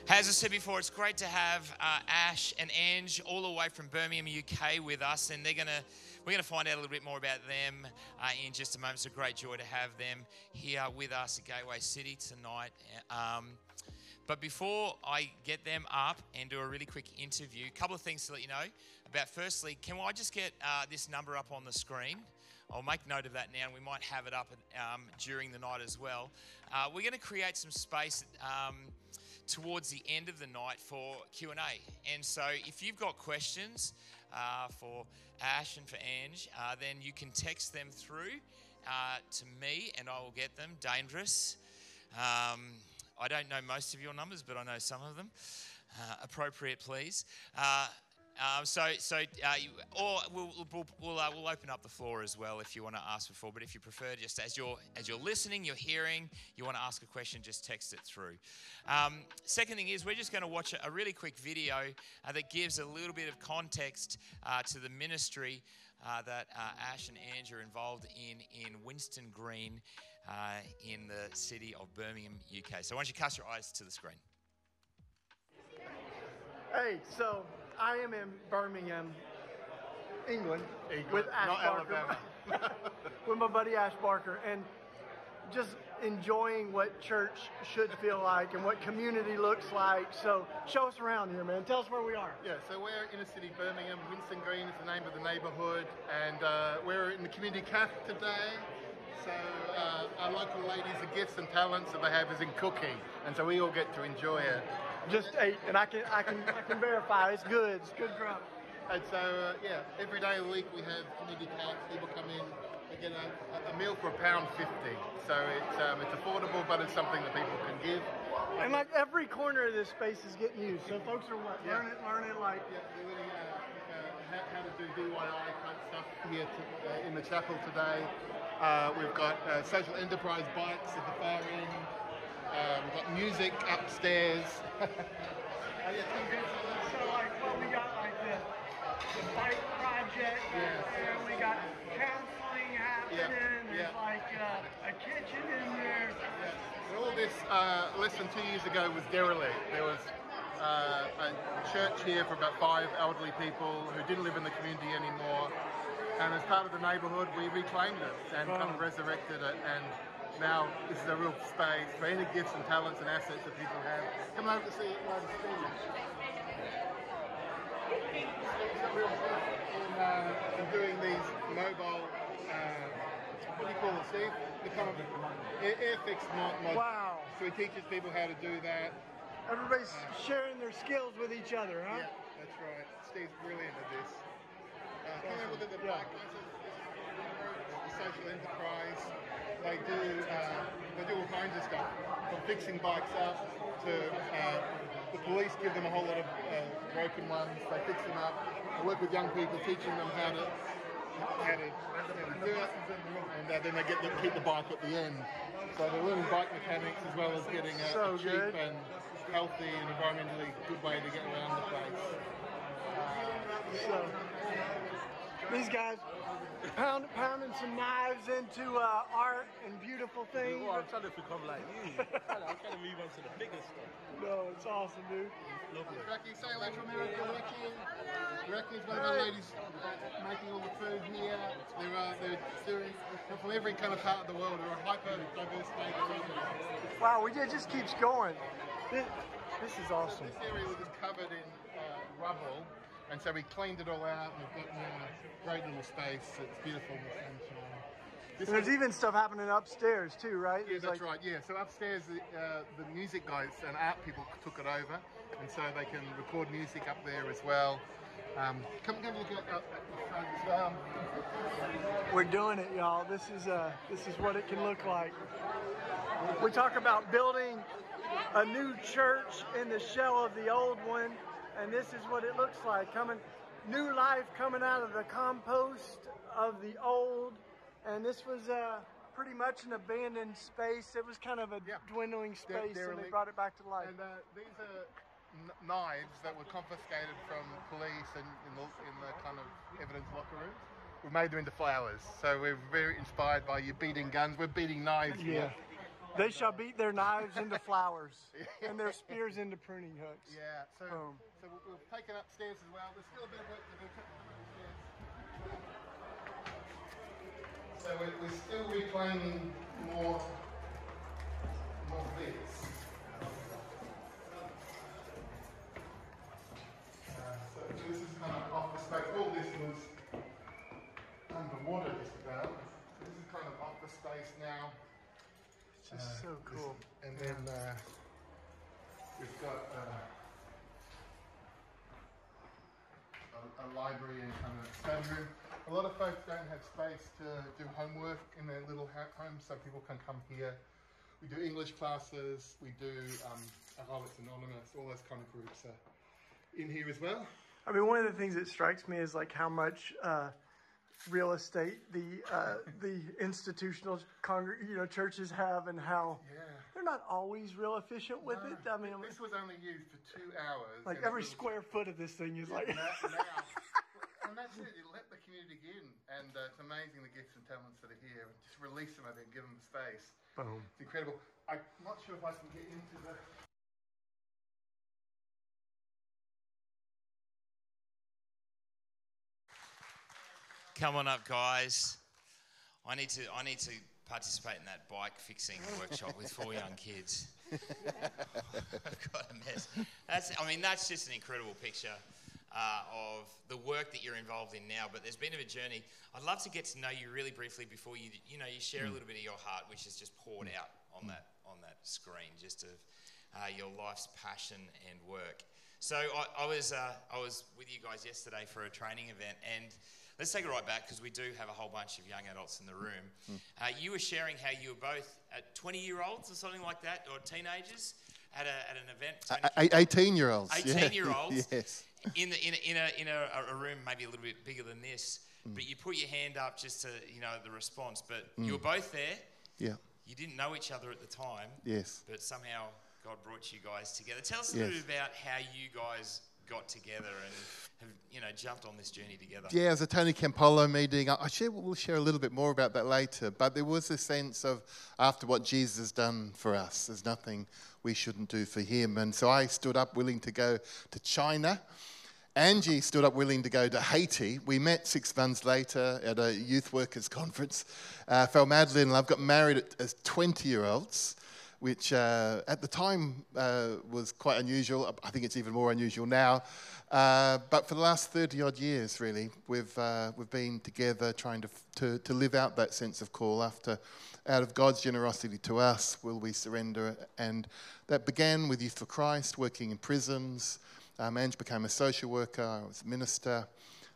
As I said before, it's great to have Ash and Ange all the way from Birmingham, UK with us, and we're going to find out a little bit more about them in just a moment. It's a great joy to have them here with us at Gateway City tonight. But before I get them up and do a really quick interview, a couple of things to let you know about. Firstly, can I just get this number up on the screen? I'll make note of that now, and we might have it up during the night as well. We're going to create some space towards the end of the night for Q&A. And so if you've got questions for Ash and for Ange, then you can text them through to me and I will get them. Dangerous. I don't know most of your numbers, but I know some of them. Appropriate, please. Or we'll open up the floor as well if you want to ask before. But if you prefer, just as you're listening, you're hearing, you want to ask a question, just text it through. Second thing is we're just going to watch a really quick video that gives a little bit of context to the ministry that Ash and Ange are involved in Winston Green in the city of Birmingham, UK. So why don't you cast your eyes to the screen? Hey, so I am in Birmingham, England. With Ash Barker, with my buddy Ash Barker, and just enjoying what church should feel like and what community looks like. So show us around here, man. Tell us where we are. Yeah, so we're inner city Birmingham. Winston Green is the name of the neighbourhood, and we're in the community cafe today. So our local ladies, the gifts and talents that they have is in cooking, and so we all get to enjoy it. Just ate, and I can verify it's good. It's good crap. And so every day of the week we have community cafe. People come in, they get a meal for £1.50. So it's affordable, but it's something that people can give. And like every corner of this space is getting used. So folks are learning like how to do DIY type stuff here in the chapel today. We've got social enterprise bikes at the far end. We've got music upstairs. So like what we got like the bike project, and we got counseling happening. There's like a kitchen in there. So all this less than 2 years ago was derelict. There was a church here for about 5 elderly people who didn't live in the community anymore. And as part of the neighbourhood, we reclaimed it and kind of resurrected it. And now this is a real space for any gifts and talents and assets that people have. Come over to see it while it's in doing these mobile, what do you call it, Steve? The kind of Airfix mod. Wow. So he teaches people how to do that. Everybody's sharing their skills with each other, huh? Yeah, that's right. Steve's brilliant at this. Come over to the bike, the social enterprise. They do all kinds of stuff, from fixing bikes up to the police give them a whole lot of broken ones. They fix them up. They work with young people, teaching them how to do it, and then they get to keep the bike at the end. So they're learning bike mechanics as well as getting a cheap and healthy and environmentally good way to get around the place. These guys pounding some knives into art and beautiful things. Well, I'm trying to become like you. I'm trying to move on to the bigger stuff. No, it's awesome, dude. Lovely. Becky, say hello to America, Becky. Becky's one of our ladies making all the food here. They're doing from every kind of part of the world. They're a hyper diverse state. Wow, it just keeps going. This is awesome. This area was covered in rubble. And so we cleaned it all out, and we've got a great little space. It's beautiful in the sunshine. There's even stuff happening upstairs too, right? Yeah, that's right. Yeah, so upstairs, the music guys and art people took it over, and so they can record music up there as well. Come look at the front as well. We're doing it, y'all. This is what it can look like. We talk about building a new church in the shell of the old one. And this is what it looks like, new life coming out of the compost of the old. And this was pretty much an abandoned space. It was kind of a dwindling space, and they brought it back to life. And these are knives that were confiscated from police and in the kind of evidence locker rooms. We made them into flowers. So we're very inspired by you beating guns. We're beating knives here. They shall beat their knives into flowers and their spears into pruning hooks. Yeah, so Boom. so we'll take it upstairs as well. There's still a bit of work to do. Come upstairs. So we're still reclaiming more bits. So this is kind of off the space. All this was underwater just about. So this is kind of off the space now. It's just so cool. And then we've got a library and kind of study room. A lot of folks don't have space to do homework in their little homes, so people can come here. We do English classes, we do Alcoholics Anonymous, all those kind of groups are in here as well. I mean, one of the things that strikes me is like how much real estate the institutional churches have, and how they're not always real efficient with it. I mean, this was only used for 2 hours. like every square foot of this thing is like. Now, and that's it. You let the community in, and it's amazing the gifts and talents that are here. Just release them over and give them space. Boom. It's incredible. I'm not sure if I can get into the. Come on up, guys. I need to participate in that bike fixing workshop with 4 young kids. I've got a mess. That's just an incredible picture of the work that you're involved in now. But there's been a journey. I'd love to get to know you really briefly before you share a little bit of your heart, which is just poured out on that screen, just of your life's passion and work. So I was with you guys yesterday for a training event, and let's take it right back, because we do have a whole bunch of young adults in the room. You were sharing how you were both 20-year-olds or something like that, or teenagers, at an event. 18-year-olds. 18-year-olds. Yes. In a room maybe a little bit bigger than this, but you put your hand up just to the response. But you were both there. Yeah. You didn't know each other at the time. Yes. But somehow God brought you guys together. Tell us a little bit about how you guys got together and have jumped on this journey together. Yeah, it was a Tony Campolo meeting. We'll share a little bit more about that later. But there was a sense of, after what Jesus has done for us, there's nothing we shouldn't do for him. And so I stood up willing to go to China. Angie stood up willing to go to Haiti. We met 6 months later at a youth workers conference. Fell madly in love, got married as 20-year-olds, which at the time was quite unusual. I think it's even more unusual now. But for the last 30-odd years, really, we've been together trying to live out that sense of call. Out of God's generosity to us, will we surrender? And that began with Youth for Christ, working in prisons. Ange became a social worker. I was a minister.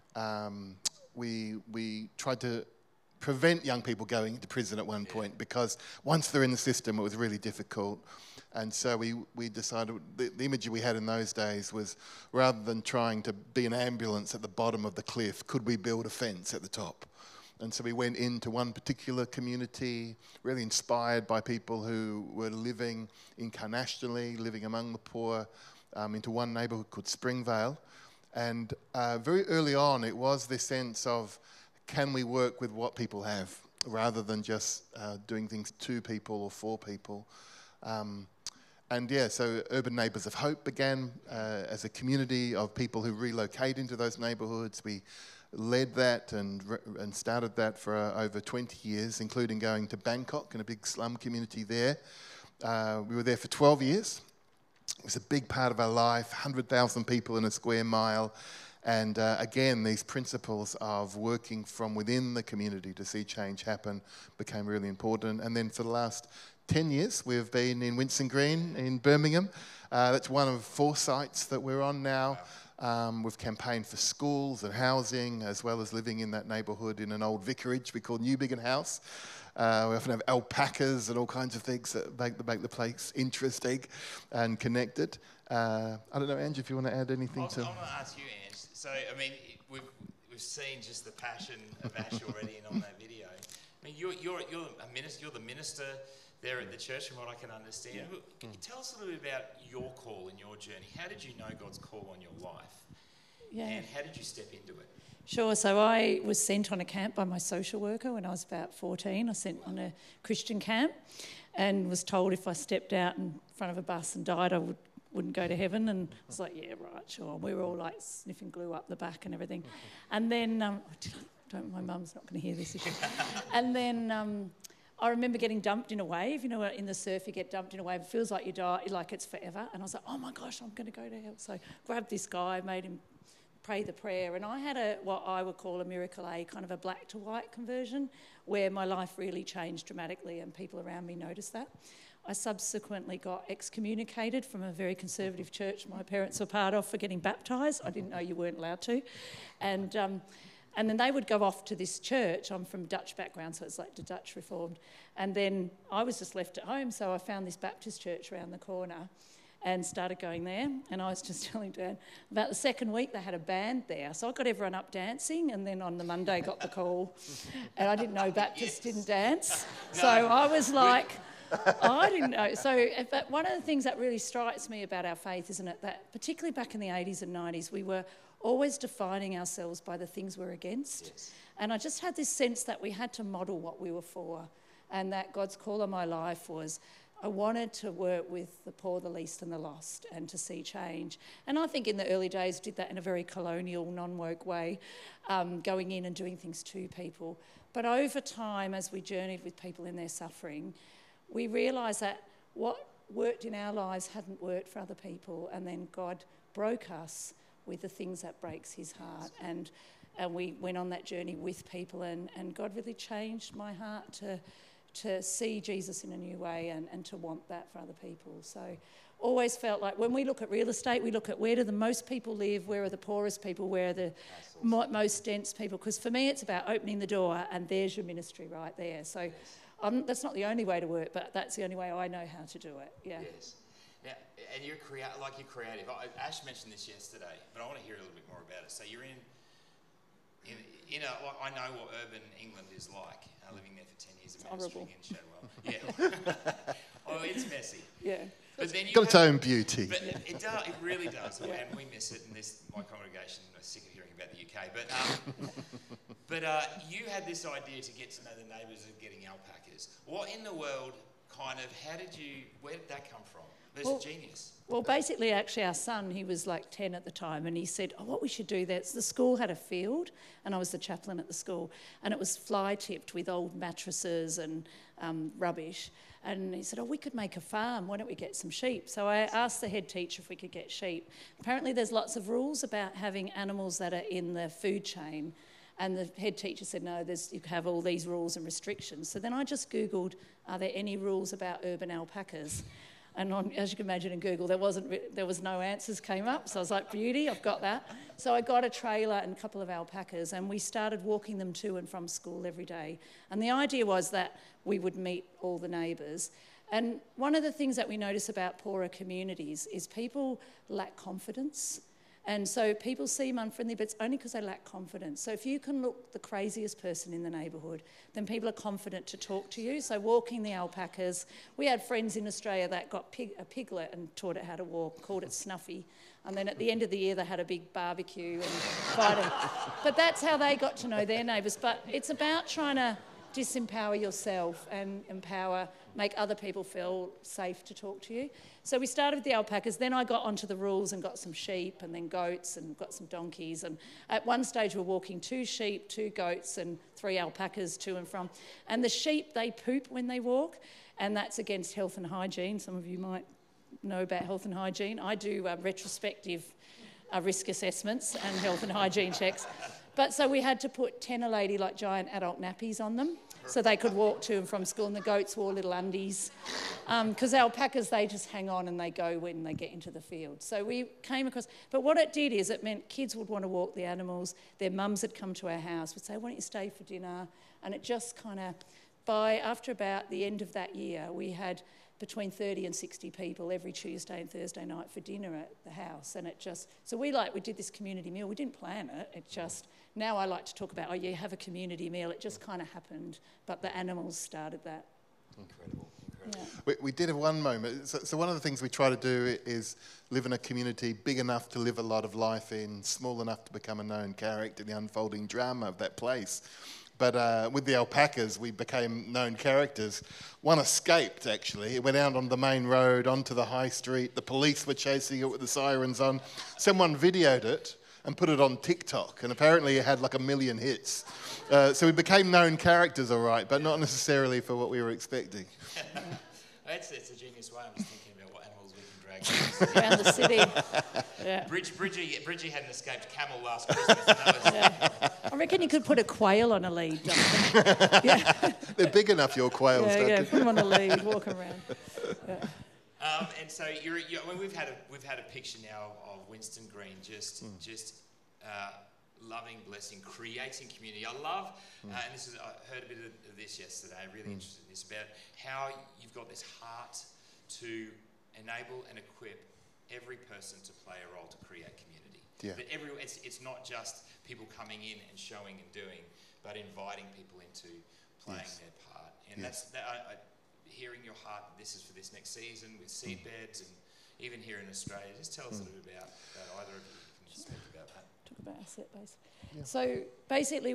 We tried to prevent young people going into prison at one point, because once they're in the system, it was really difficult. And so we decided, the imagery we had in those days was, rather than trying to be an ambulance at the bottom of the cliff, could we build a fence at the top? And so we went into one particular community, really inspired by people who were living incarnationally, living among the poor, into one neighbourhood called Springvale. And very early on, it was this sense of, can we work with what people have, rather than just doing things to people or for people? So Urban Neighbours of Hope began as a community of people who relocate into those neighbourhoods. We led that and started that for over 20 years, including going to Bangkok in a big slum community there. We were there for 12 years. It was a big part of our life, 100,000 people in a square mile. And again, these principles of working from within the community to see change happen became really important. And then for the last 10 years, we've been in Winson Green in Birmingham. That's one of 4 sites that we're on now. We've campaigned for schools and housing, as well as living in that neighbourhood in an old vicarage we call Newbiggin House. We often have alpacas and all kinds of things that make the place interesting and connected. I don't know, Ange, if you want to add anything to... I want to ask you, Ange. So, we've seen just the passion of Ash already on that video. You're a minister. You're the minister there at the church, from what I can understand. Can you tell us a little bit about your call and your journey? How did you know God's call on your life? Yeah. And how did you step into it? Sure. So I was sent on a camp by my social worker when I was about 14. I was sent on a Christian camp and was told if I stepped out in front of a bus and died, I wouldn't go to heaven. And I was like, yeah, right, sure. We were all like sniffing glue up the back and everything. And then, my mum's not going to hear this issue. And then I remember getting dumped in a wave. You know, in the surf you get dumped in a wave. It feels like you die, like it's forever. And I was like, oh my gosh, I'm going to go to hell. So I grabbed this guy, made him pray the prayer, and I had what I would call a miracle A, kind of a black to white conversion, where my life really changed dramatically and people around me noticed that. I subsequently got excommunicated from a very conservative church my parents were part of for getting baptised. I didn't know you weren't allowed to. And then they would go off to this church. I'm from Dutch background, so it's like the Dutch Reformed. And then I was just left at home, so I found this Baptist church around the corner and started going there. And I was just telling Dad, about the second week they had a band there. So I got everyone up dancing, and then on the Monday got the call. And I didn't know Baptists didn't dance. No. So I was like, I didn't know. So but one of the things that really strikes me about our faith, isn't it, that particularly back in the 80s and 90s, we were always defining ourselves by the things we're against. Yes. And I just had this sense that we had to model what we were for, and that God's call on my life was I wanted to work with the poor, the least and the lost, and to see change. And I think in the early days did that in a very colonial, non-woke way, going in and doing things to people. But over time, as we journeyed with people in their suffering, we realised that what worked in our lives hadn't worked for other people, and then God broke us with the things that breaks his heart. And we went on that journey with people, and God really changed my heart to see Jesus in a new way and to want that for other people. So always felt like when we look at real estate, we look at where do the most people live, where are the poorest people, where are the most dense people. Because for me, it's about opening the door, and there's your ministry right there. So that's not the only way to work, but that's the only way I know how to do it. Yeah. Yes. Now, and you're creative. Ash mentioned this yesterday, but I want to hear a little bit more about it. So you're I know what urban England is like. Living there for 10 years and ministering in Shadwell. Yeah. Oh, it's messy. Yeah. But then got its own beauty. But it does. It really does. Yeah. And we miss it. And my congregation are sick of hearing about the UK. But you had this idea to get to know the neighbours of getting alpacas. What in the world where did that come from? There's genius. Well, basically, actually, our son, he was like 10 at the time, and he said, what we should do there, the school had a field, and I was the chaplain at the school, and it was fly-tipped with old mattresses and rubbish. And he said, we could make a farm. Why don't we get some sheep? So I asked the head teacher if we could get sheep. Apparently, there's lots of rules about having animals that are in the food chain. And the head teacher said, no, you have all these rules and restrictions. So then I just Googled, are there any rules about urban alpacas? And as you can imagine in Google, there was no answers came up. So I was like, beauty, I've got that. So I got a trailer and a couple of alpacas, and we started walking them to and from school every day. And the idea was that we would meet all the neighbours. And one of the things that we notice about poorer communities is people lack confidence. And so people seem unfriendly, but it's only because they lack confidence. So if you can look the craziest person in the neighbourhood, then people are confident to talk to you. So walking the alpacas, we had friends in Australia that got a piglet and taught it how to walk, called it Snuffy. And then at the end of the year, they had a big barbecue and fighting. But that's how they got to know their neighbours. But it's about trying to disempower yourself and make other people feel safe to talk to you. So we started with the alpacas, then I got onto the rules and got some sheep and then goats and got some donkeys. And at one stage we're walking 2 sheep, 2 goats and 3 alpacas to and from. And the sheep, they poop when they walk, and that's against health and hygiene. Some of you might know about health and hygiene. I do retrospective risk assessments and health and hygiene checks. But so we had to put 10 a lady like giant adult nappies on them so they could walk to and from school, and the goats wore little undies. Because alpacas, they just hang on and they go when they get into the field. So we came across, but what it did is it meant kids would want to walk the animals, their mums had come to our house, would say, why don't you stay for dinner? And it just kind of, after about the end of that year, we had between 30 and 60 people every Tuesday and Thursday night for dinner at the house. And it just, so we did this community meal. We didn't plan it. It just, now I like to talk about, have a community meal. It just kind of happened, but the animals started that. Incredible. Yeah. We did have one moment. So one of the things we try to do is live in a community big enough to live a lot of life in, small enough to become a known character in the unfolding drama of that place. But with the alpacas, we became known characters. One escaped, actually. It went out on the main road, onto the high street. The police were chasing it with the sirens on. Someone videoed it and put it on TikTok, and apparently it had like 1 million hits. So we became known characters, all right, but not necessarily for what we were expecting. It's a genius way. I'm just thinking about what animals we can drag Around the city. Yeah. Bridgie had an escaped camel last Christmas. And that was, Yeah. I reckon you could put a quail on a lead, Jonathan. Yeah. They're big enough, your quails, Yeah, Duncan. put them on a lead, walk around. Yeah. and so we've had a picture now of Winston Green just loving, blessing, creating community. I love, and I heard a bit of this yesterday. Really interested in this, about how you've got this heart to enable and equip every person to play a role to create community. Yeah. But it's not just people coming in and showing and doing, but inviting people into playing their part. And hearing your heart. This is for this next season with seedbeds, and even here in Australia. Just tell us a little bit about that. Either of you can just speak about that. Talk about asset base. Yeah. So basically,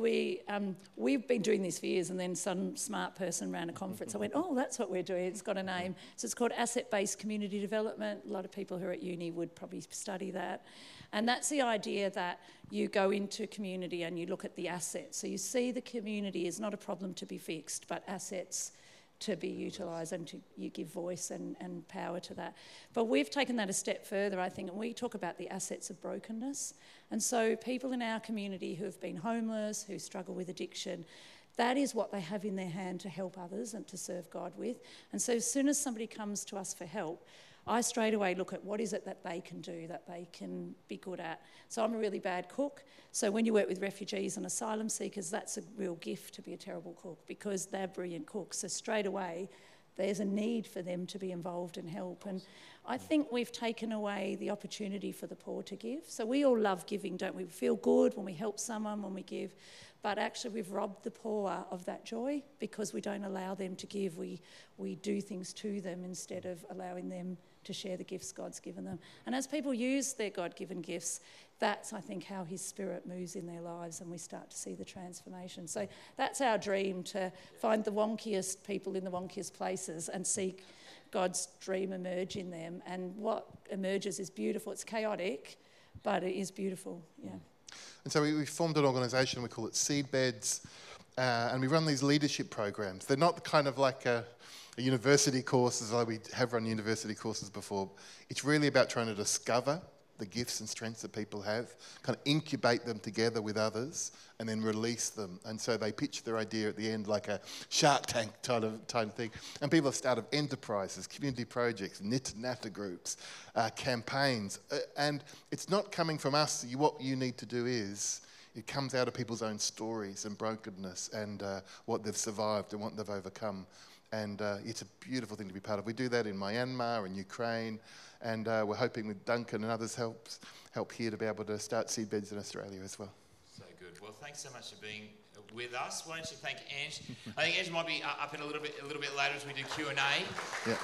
we've been doing this for years, and then some smart person ran a conference. I went, oh, that's what we're doing. It's got a name. So it's called asset-based community development. A lot of people who are at uni would probably study that. And that's the idea that you go into community and you look at the assets. So you see the community is not a problem to be fixed, but assets to be utilised, and you give voice and power to that. But we've taken that a step further, I think, and we talk about the assets of brokenness. And so people in our community who have been homeless, who struggle with addiction, that is what they have in their hand to help others and to serve God with. And so as soon as somebody comes to us for help, I straight away look at what is it that they can do, that they can be good at. So I'm a really bad cook. So when you work with refugees and asylum seekers, that's a real gift to be a terrible cook, because they're brilliant cooks. So straight away, there's a need for them to be involved and help. And I think we've taken away the opportunity for the poor to give. So we all love giving, don't we? We feel good when we help someone, when we give. But actually we've robbed the poor of that joy because we don't allow them to give. We do things to them instead of allowing them to share the gifts God's given them. And as people use their God-given gifts, that's, I think, how His Spirit moves in their lives, and we start to see the transformation. So that's our dream, to find the wonkiest people in the wonkiest places and see God's dream emerge in them. And what emerges is beautiful. It's chaotic, but it is beautiful, yeah. And so we formed an organisation, we call it Seedbeds, and we run these leadership programs. They're not kind of like a university course, as though we have run university courses before. It's really about trying to discover the gifts and strengths that people have, kind of incubate them together with others, and then release them. And so they pitch their idea at the end like a Shark Tank type of thing. And people have started enterprises, community projects, knit-natter groups, campaigns. And it's not coming from us. What you need to do is, it comes out of people's own stories and brokenness and what they've survived and what they've overcome. And it's a beautiful thing to be part of. We do that in Myanmar and Ukraine, and we're hoping with Duncan and others help here to be able to start Seedbeds in Australia as well. So good. Well, thanks so much for being with us. Why don't you thank Ange? I think Ange might be up in a little bit later as we do Q&A. Yeah.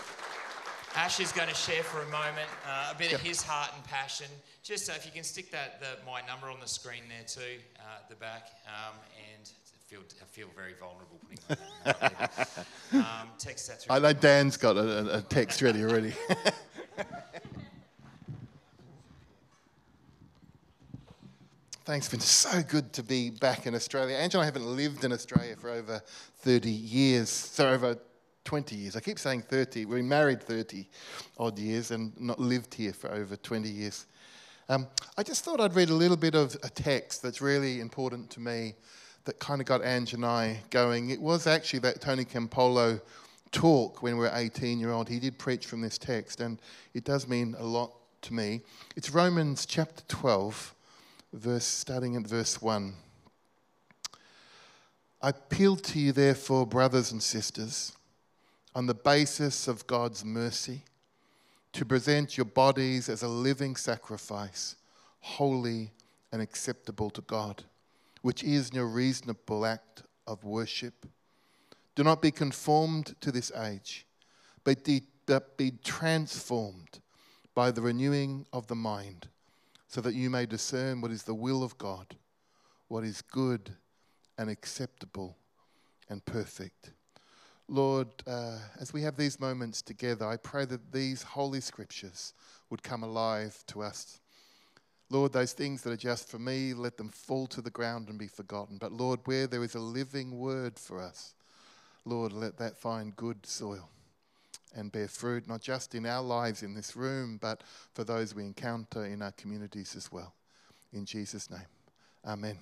Ash is going to share for a moment a bit of his heart and passion. Just if you can stick my number on the screen there too, at the back, and I feel very vulnerable putting my name out there. Text that through. I know Dan's got a text ready already. Thanks, it's been so good to be back in Australia. Angela and I haven't lived in Australia for over 30 years, so over 20 years. I keep saying 30. We've been married 30 odd years and not lived here for over 20 years. I just thought I'd read a little bit of a text that's really important to me that kind of got Ange and I going. It was actually that Tony Campolo talk when we were 18-year-old. He did preach from this text, and it does mean a lot to me. It's Romans chapter 12, starting at verse 1. I appeal to you, therefore, brothers and sisters, on the basis of God's mercy, to present your bodies as a living sacrifice, holy and acceptable to God, which is your reasonable act of worship. Do not be conformed to this age, but be transformed by the renewing of the mind, so that you may discern what is the will of God, what is good and acceptable and perfect. Lord, as we have these moments together, I pray that these holy scriptures would come alive to us. Lord, those things that are just for me, let them fall to the ground and be forgotten. But Lord, where there is a living word for us, Lord, let that find good soil and bear fruit, not just in our lives in this room, but for those we encounter in our communities as well. In Jesus' name, amen.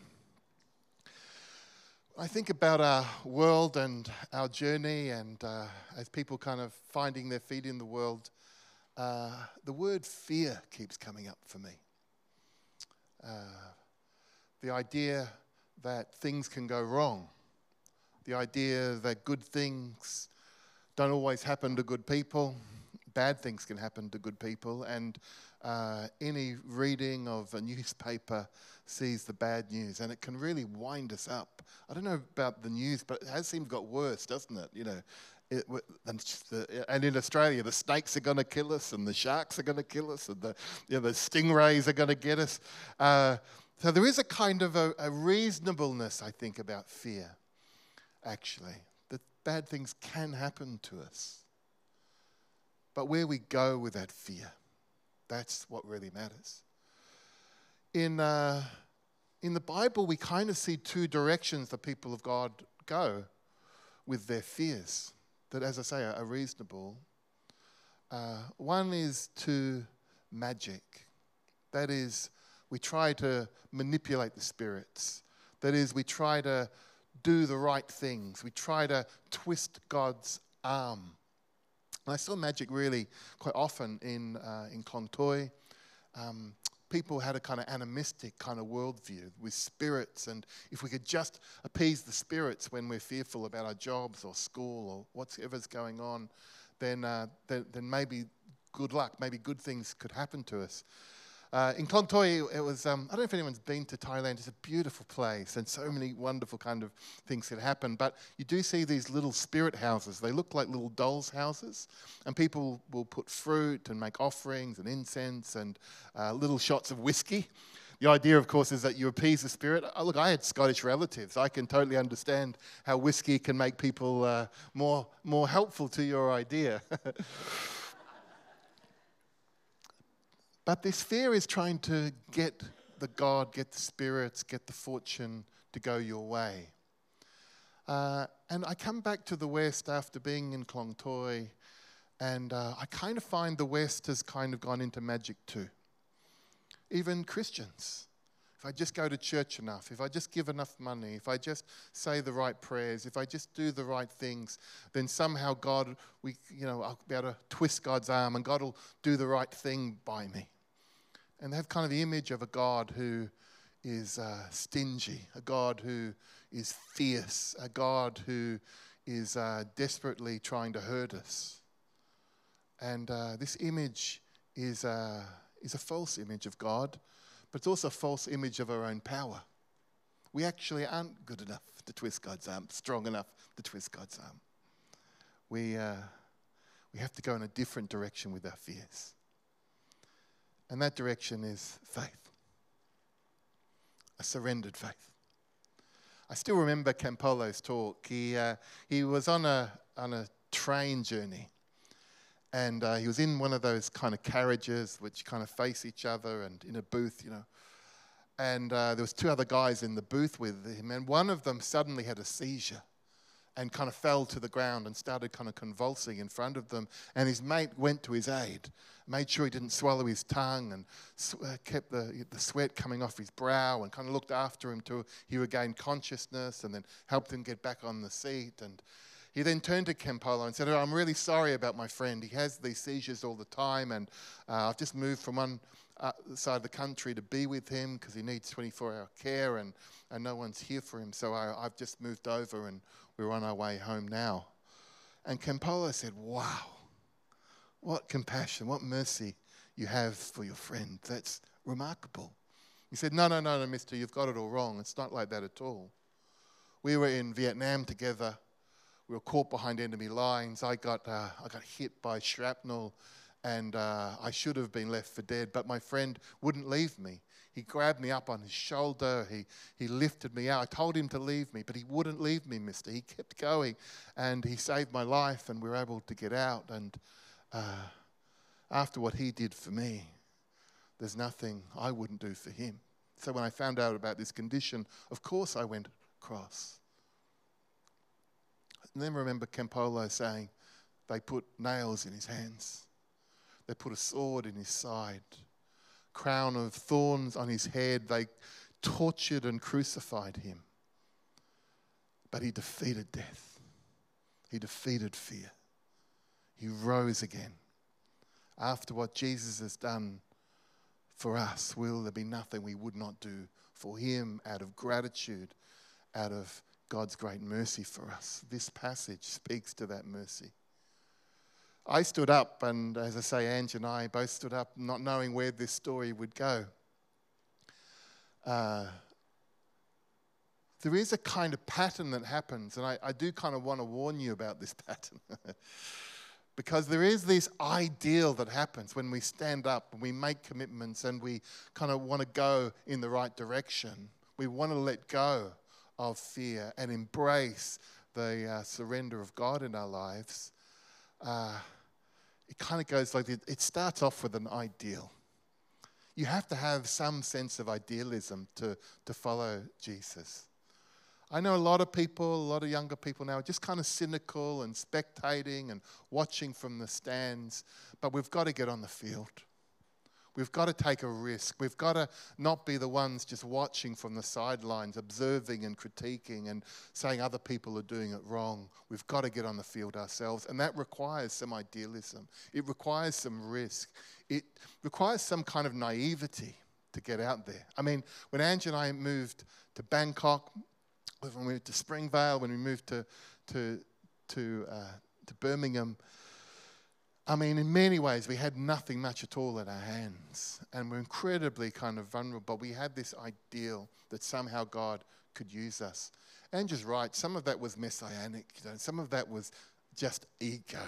I think about our world and our journey, and as people kind of finding their feet in the world, the word fear keeps coming up for me. The idea that things can go wrong, the idea that good things don't always happen to good people, bad things can happen to good people, and any reading of a newspaper sees the bad news, and it can really wind us up. I don't know about the news, but it has seemed to got worse, doesn't it? You know, and in Australia, the snakes are going to kill us, and the sharks are going to kill us, and the stingrays are going to get us. So there is a kind of a reasonableness, I think, about fear, actually, that bad things can happen to us. But where we go with that fear, that's what really matters. In the Bible, we kind of see two directions the people of God go with their fears that, as I say, are reasonable. One is to magic. That is, we try to manipulate the spirits. That is, we try to do the right things. We try to twist God's arm. And I saw magic really quite often in Clontoy. People had a kind of animistic kind of worldview with spirits, and if we could just appease the spirits when we're fearful about our jobs or school or whatever's going on, then maybe good luck, maybe good things could happen to us. In Clontoy, it was, I don't know if anyone's been to Thailand, it's a beautiful place and so many wonderful kind of things that happen, but you do see these little spirit houses. They look like little dolls' houses, and people will put fruit and make offerings and incense and little shots of whiskey. The idea, of course, is that you appease the spirit. Look, I had Scottish relatives. I can totally understand how whiskey can make people more helpful to your idea. But this fear is trying to get the God, get the spirits, get the fortune to go your way. And I come back to the West after being in Clontoy, and I kind of find the West has kind of gone into magic too. Even Christians. If I just go to church enough, if I just give enough money, if I just say the right prayers, if I just do the right things, then somehow God, I'll be able to twist God's arm and God will do the right thing by me. And they have kind of the image of a God who is stingy, a God who is fierce, a God who is desperately trying to hurt us. And this image is a false image of God, but it's also a false image of our own power. We actually aren't good enough to twist God's arm, strong enough to twist God's arm. We have to go in a different direction with our fears. And that direction is faith, a surrendered faith. I still remember Campolo's talk. He was on a train journey, and he was in one of those kind of carriages which kind of face each other and in a booth, And there was two other guys in the booth with him, and one of them suddenly had a seizure and kind of fell to the ground and started kind of convulsing in front of them. And his mate went to his aid, made sure he didn't swallow his tongue, and kept the sweat coming off his brow, and kind of looked after him till he regained consciousness, and then helped him get back on the seat. And he then turned to Campolo and said, I'm really sorry about my friend. He has these seizures all the time, and I've just moved from one side of the country to be with him because he needs 24-hour care, and no one's here for him. So I've just moved over, and we're on our way home now. And Campolo said, wow, what compassion, what mercy you have for your friend. That's remarkable. He said, no, mister, you've got it all wrong. It's not like that at all. We were in Vietnam together we were caught behind enemy lines. I got hit by shrapnel, and I should have been left for dead. But my friend wouldn't leave me. He grabbed me up on his shoulder. He lifted me out. I told him to leave me, but he wouldn't leave me, mister. He kept going, and he saved my life, and we were able to get out. And after what he did for me, there's nothing I wouldn't do for him. So when I found out about this condition, of course I went across. And then remember Campolo saying they put nails in his hands. They put a sword in his side. Crown of thorns on his head. They tortured and crucified him. But he defeated death. He defeated fear. He rose again. After what Jesus has done for us, will there be nothing we would not do for him out of gratitude, out of God's great mercy for us? This passage speaks to that mercy. I stood up, and as I say, Ange and I both stood up, not knowing where this story would go. There is a kind of pattern that happens, and I do kind of want to warn you about this pattern. Because there is this ideal that happens when we stand up and we make commitments and we kind of want to go in the right direction. We want to let go of fear and embrace the surrender of God in our lives. It kind of goes like this. It starts off with an ideal. You have to have some sense of idealism to follow Jesus. I know a lot of people, a lot of younger people now are just kind of cynical and spectating and watching from the stands, but we've got to get on the field. We've got to take a risk. We've got to not be the ones just watching from the sidelines, observing and critiquing and saying other people are doing it wrong. We've got to get on the field ourselves, and that requires some idealism. It requires some risk. It requires some kind of naivety to get out there. I mean, when Ange and I moved to Bangkok, when we moved to Springvale, when we moved to Birmingham, I mean, in many ways, we had nothing much at all in our hands. And we're incredibly kind of vulnerable. But we had this ideal that somehow God could use us. Andrew's right. Some of that was messianic. Some of that was just ego.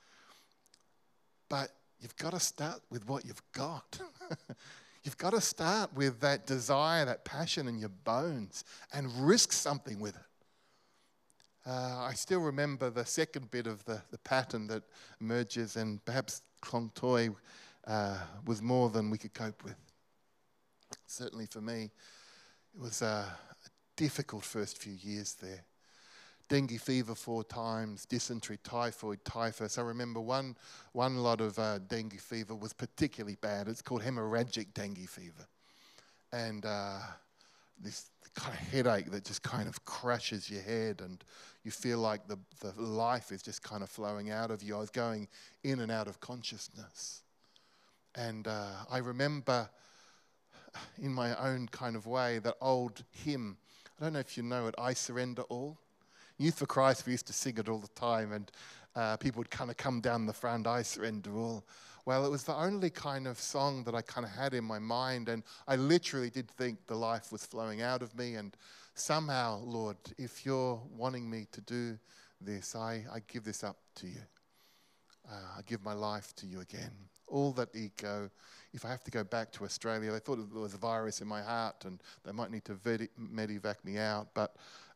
But you've got to start with what you've got. You've got to start with that desire, that passion in your bones and risk something with it. I still remember the second bit of the pattern that emerges, and perhaps Klong Toi was more than we could cope with. Certainly for me, it was a difficult first few years there. Dengue fever 4 times, dysentery, typhoid, typhus. I remember one lot of dengue fever was particularly bad. It's called hemorrhagic dengue fever. And this kind of headache that just kind of crushes your head and you feel like the life is just kind of flowing out of you. I was going in and out of consciousness. And I remember in my own kind of way that old hymn. I don't know if you know it, I Surrender All. Youth for Christ, we used to sing it all the time, and people would kind of come down the front, I surrender all. Well, it was the only kind of song that I kind of had in my mind, and I literally did think the life was flowing out of me, and somehow, Lord, if you're wanting me to do this, I give this up to you. I give my life to you again. All that ego. If I have to go back to Australia, they thought there was a virus in my heart, and they might need to medevac me out, but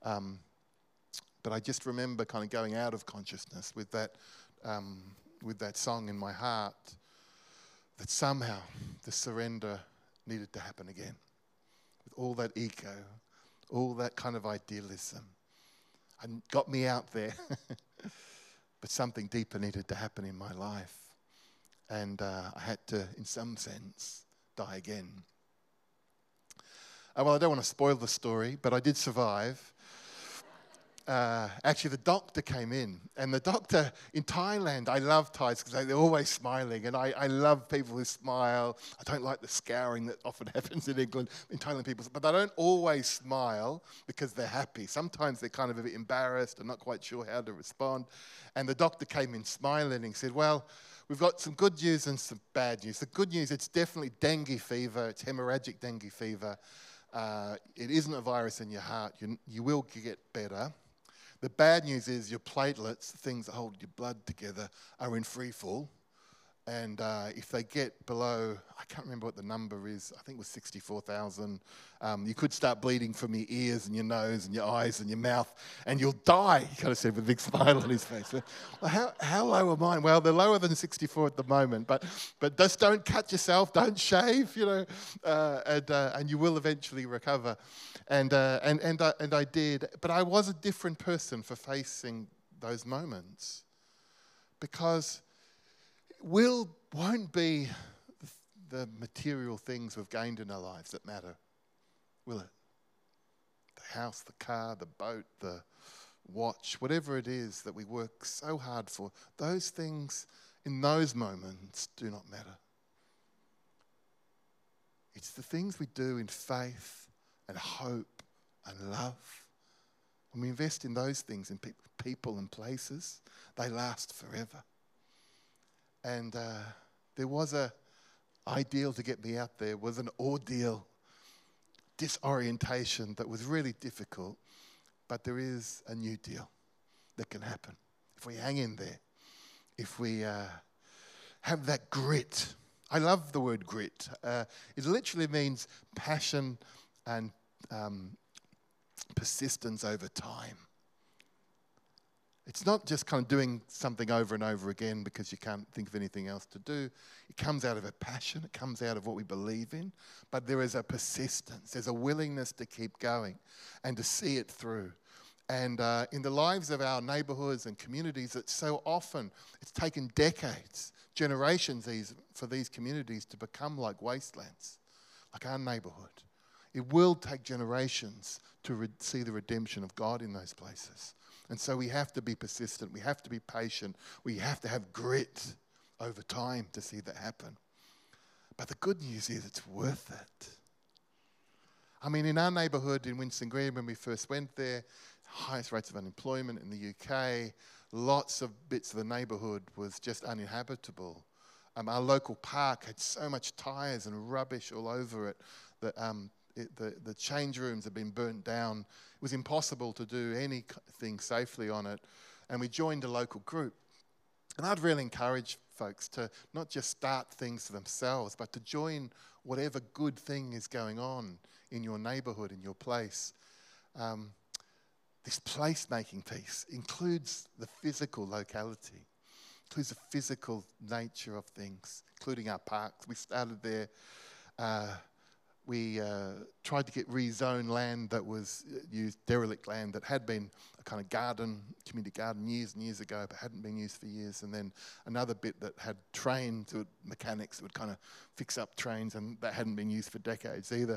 I just remember kind of going out of consciousness with that song in my heart, that somehow the surrender needed to happen again. With all that ego, all that kind of idealism. And got me out there. But something deeper needed to happen in my life. And I had to, in some sense, die again. Well, I don't want to spoil the story, but I did survive. Actually, the doctor came in, and the doctor in Thailand, I love Thais because they're always smiling, and I love people who smile. I don't like the scouring that often happens in England, in Thailand people, but they don't always smile because they're happy. Sometimes they're kind of a bit embarrassed and not quite sure how to respond. And the doctor came in smiling and said, well, we've got some good news and some bad news. The good news, it's definitely dengue fever. It's hemorrhagic dengue fever. It isn't a virus in your heart. You will get better. The bad news is your platelets, the things that hold your blood together, are in free fall. And if they get below, I can't remember what the number is, I think it was 64,000, you could start bleeding from your ears and your nose and your eyes and your mouth, and you'll die, he kind of said with a big smile on his face. Well, how low are mine? Well, they're lower than 64 at the moment, but just don't cut yourself, don't shave, and you will eventually recover. And I did, but I was a different person for facing those moments, because won't be the material things we've gained in our lives that matter, will it? The house, the car, the boat, the watch, whatever it is that we work so hard for, those things in those moments do not matter. It's the things we do in faith and hope and love. When we invest in those things, in people and places, they last forever. And there was a ideal to get me out there, was an ordeal, disorientation that was really difficult, but there is a new deal that can happen. If we hang in there, if we have that grit. I love the word grit. It literally means passion and persistence over time. It's not just kind of doing something over and over again because you can't think of anything else to do. It comes out of a passion. It comes out of what we believe in. But there is a persistence. There's a willingness to keep going and to see it through. And in the lives of our neighbourhoods and communities, it's so often, it's taken decades, generations for these communities to become like wastelands, like our neighbourhood. It will take generations to see the redemption of God in those places. And so we have to be persistent. We have to be patient. We have to have grit over time to see that happen. But the good news is it's worth it. I mean, in our neighbourhood in Winston Green, when we first went there, highest rates of unemployment in the UK, lots of bits of the neighbourhood was just uninhabitable. Our local park had so much tyres and rubbish all over it that the change rooms had been burnt down. It was impossible to do anything safely on it. And we joined a local group. And I'd really encourage folks to not just start things for themselves, but to join whatever good thing is going on in your neighbourhood, in your place. This place-making piece includes the physical locality, includes the physical nature of things, including our parks. We started there. We tried to get rezoned land that was used, derelict land that had been a kind of garden, community garden years and years ago, but hadn't been used for years. And then another bit that had trains, mechanics that would kind of fix up trains, and that hadn't been used for decades either.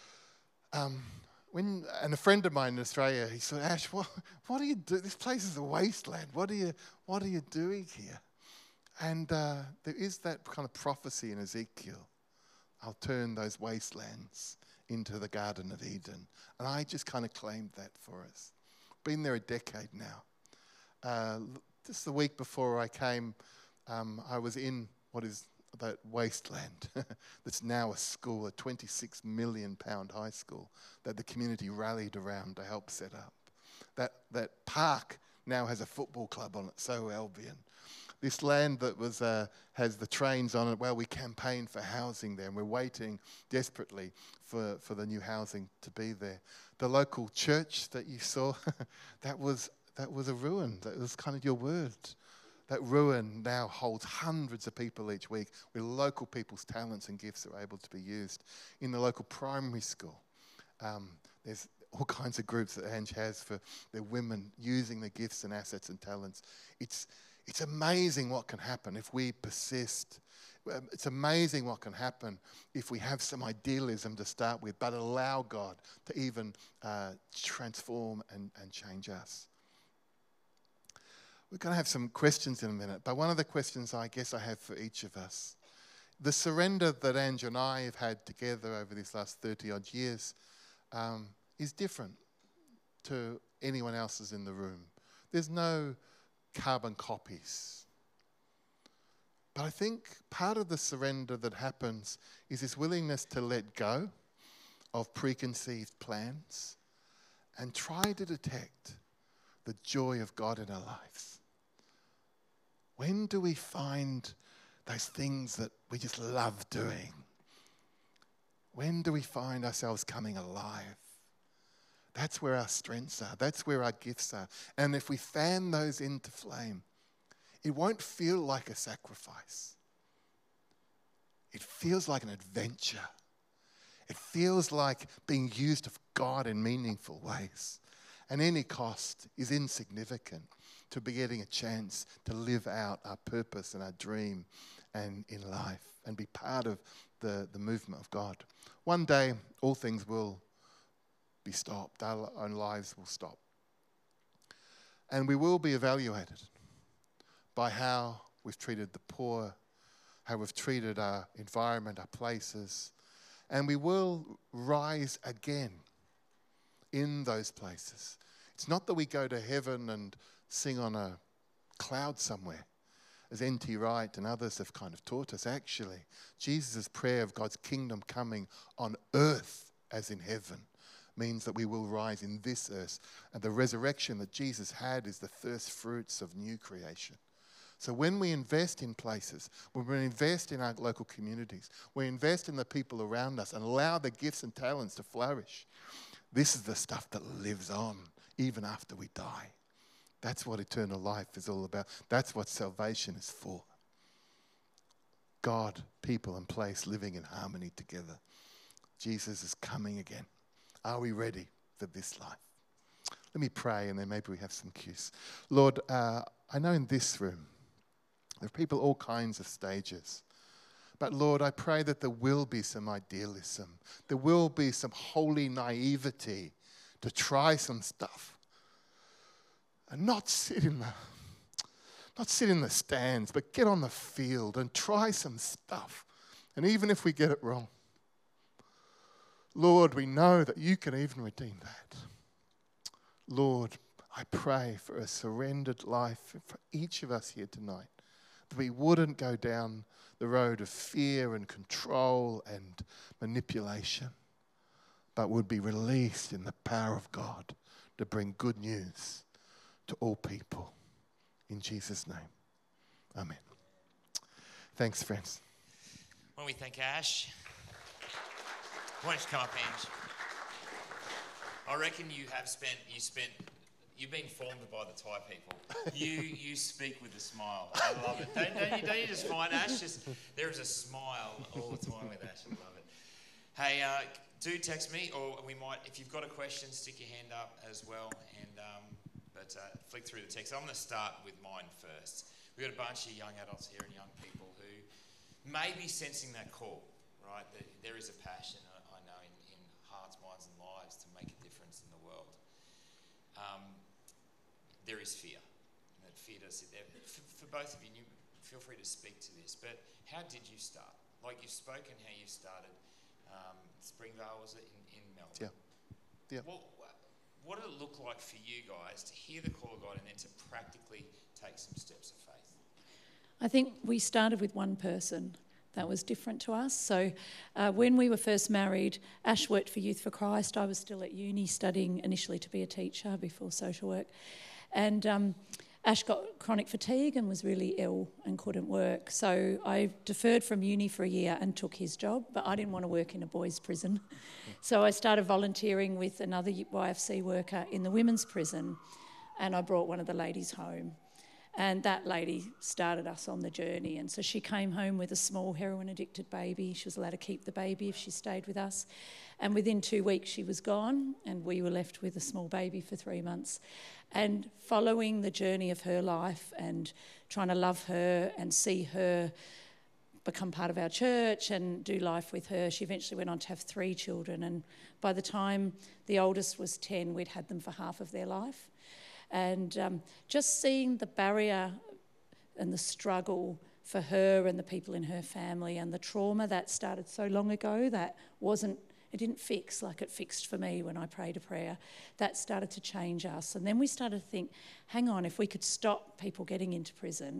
And a friend of mine in Australia, he said, "Ash, what do you do? This place is a wasteland. What are you doing here?" And there is that kind of prophecy in Ezekiel. I'll turn those wastelands into the Garden of Eden. And I just kind of claimed that for us. Been there a decade now. Just the week before I came, I was in what is that wasteland that's now a school, a £26 million high school that the community rallied around to help set up. That park now has a football club on it, So Albion. This land that has the trains on it, well, we campaigned for housing there, and we're waiting desperately for the new housing to be there. The local church that you saw, that was a ruin. That was kind of your word. That ruin now holds hundreds of people each week where local people's talents and gifts are able to be used. In the local primary school, there's all kinds of groups that Ange has for their women using their gifts and assets and talents. It's amazing what can happen if we persist. It's amazing what can happen if we have some idealism to start with, but allow God to even transform and change us. We're going to have some questions in a minute, but one of the questions I guess I have for each of us, the surrender that Ange and I have had together over these last 30-odd years is different to anyone else's in the room. There's no carbon copies. But I think part of the surrender that happens is this willingness to let go of preconceived plans and try to detect the joy of God in our lives? When do we find those things that we just love doing? When do we find ourselves coming alive? That's where our strengths are. That's where our gifts are. And if we fan those into flame, it won't feel like a sacrifice. It feels like an adventure. It feels like being used of God in meaningful ways. And any cost is insignificant to be getting a chance to live out our purpose and our dream and in life and be part of the movement of God. One day, all things will be stopped. Our own lives will stop. And we will be evaluated by how we've treated the poor, how we've treated our environment, our places. And we will rise again in those places. It's not that we go to heaven and sing on a cloud somewhere, as N.T. Wright and others have kind of taught us. Actually, Jesus' prayer of God's kingdom coming on earth as in heaven means that we will rise in this earth. And the resurrection that Jesus had is the first fruits of new creation. So when we invest in places, when we invest in our local communities, we invest in the people around us and allow the gifts and talents to flourish, this is the stuff that lives on even after we die. That's what eternal life is all about. That's what salvation is for. God, people, and place living in harmony together. Jesus is coming again. Are we ready for this life? Let me pray and then maybe we have some cues. Lord, I know in this room, there are people all kinds of stages. But Lord, I pray that there will be some idealism. There will be some holy naivety to try some stuff. And not sit in the stands, but get on the field and try some stuff. And even if we get it wrong, Lord, we know that you can even redeem that. Lord, I pray for a surrendered life for each of us here tonight, that we wouldn't go down the road of fear and control and manipulation, but would be released in the power of God to bring good news to all people. In Jesus' name, amen. Thanks, friends. When we thank Ash, why don't you come up, Ange? I reckon you've been formed by the Thai people. You speak with a smile. I love it. Don't you just find Ash? There is a smile all the time with Ash. I love it. Hey, do text me, or we might, if you've got a question, stick your hand up as well, and flick through the text. I'm going to start with mine first. We've got a bunch of young adults here and young people who may be sensing that call, right? There is a passion, I know, in hearts, minds and lives to make a difference in the world. There is fear. That fear does sit there. For both of you, feel free to speak to this, but how did you start? Like, you've spoken how you started. Springvale, was it, in Melbourne? Yeah. What did it look like for you guys to hear the call of God and then to practically take some steps of faith? I think we started with one person that was different to us. So when we were first married, Ash worked for Youth for Christ. I was still at uni studying initially to be a teacher before social work. And Ash got chronic fatigue and was really ill and couldn't work. So I deferred from uni for a year and took his job, but I didn't want to work in a boys' prison. So I started volunteering with another YFC worker in the women's prison, and I brought one of the ladies home. And that lady started us on the journey. And so she came home with a small heroin-addicted baby. She was allowed to keep the baby if she stayed with us. And within 2 weeks, she was gone, and we were left with a small baby for 3 months. And following the journey of her life and trying to love her and see her become part of our church and do life with her, she eventually went on to have 3 children. And by the time the oldest was 10, we'd had them for half of their life. And just seeing the barrier and the struggle for her and the people in her family and the trauma that started so long ago that it didn't fix like it fixed for me when I prayed a prayer, that started to change us. And then we started to think, hang on, if we could stop people getting into prison,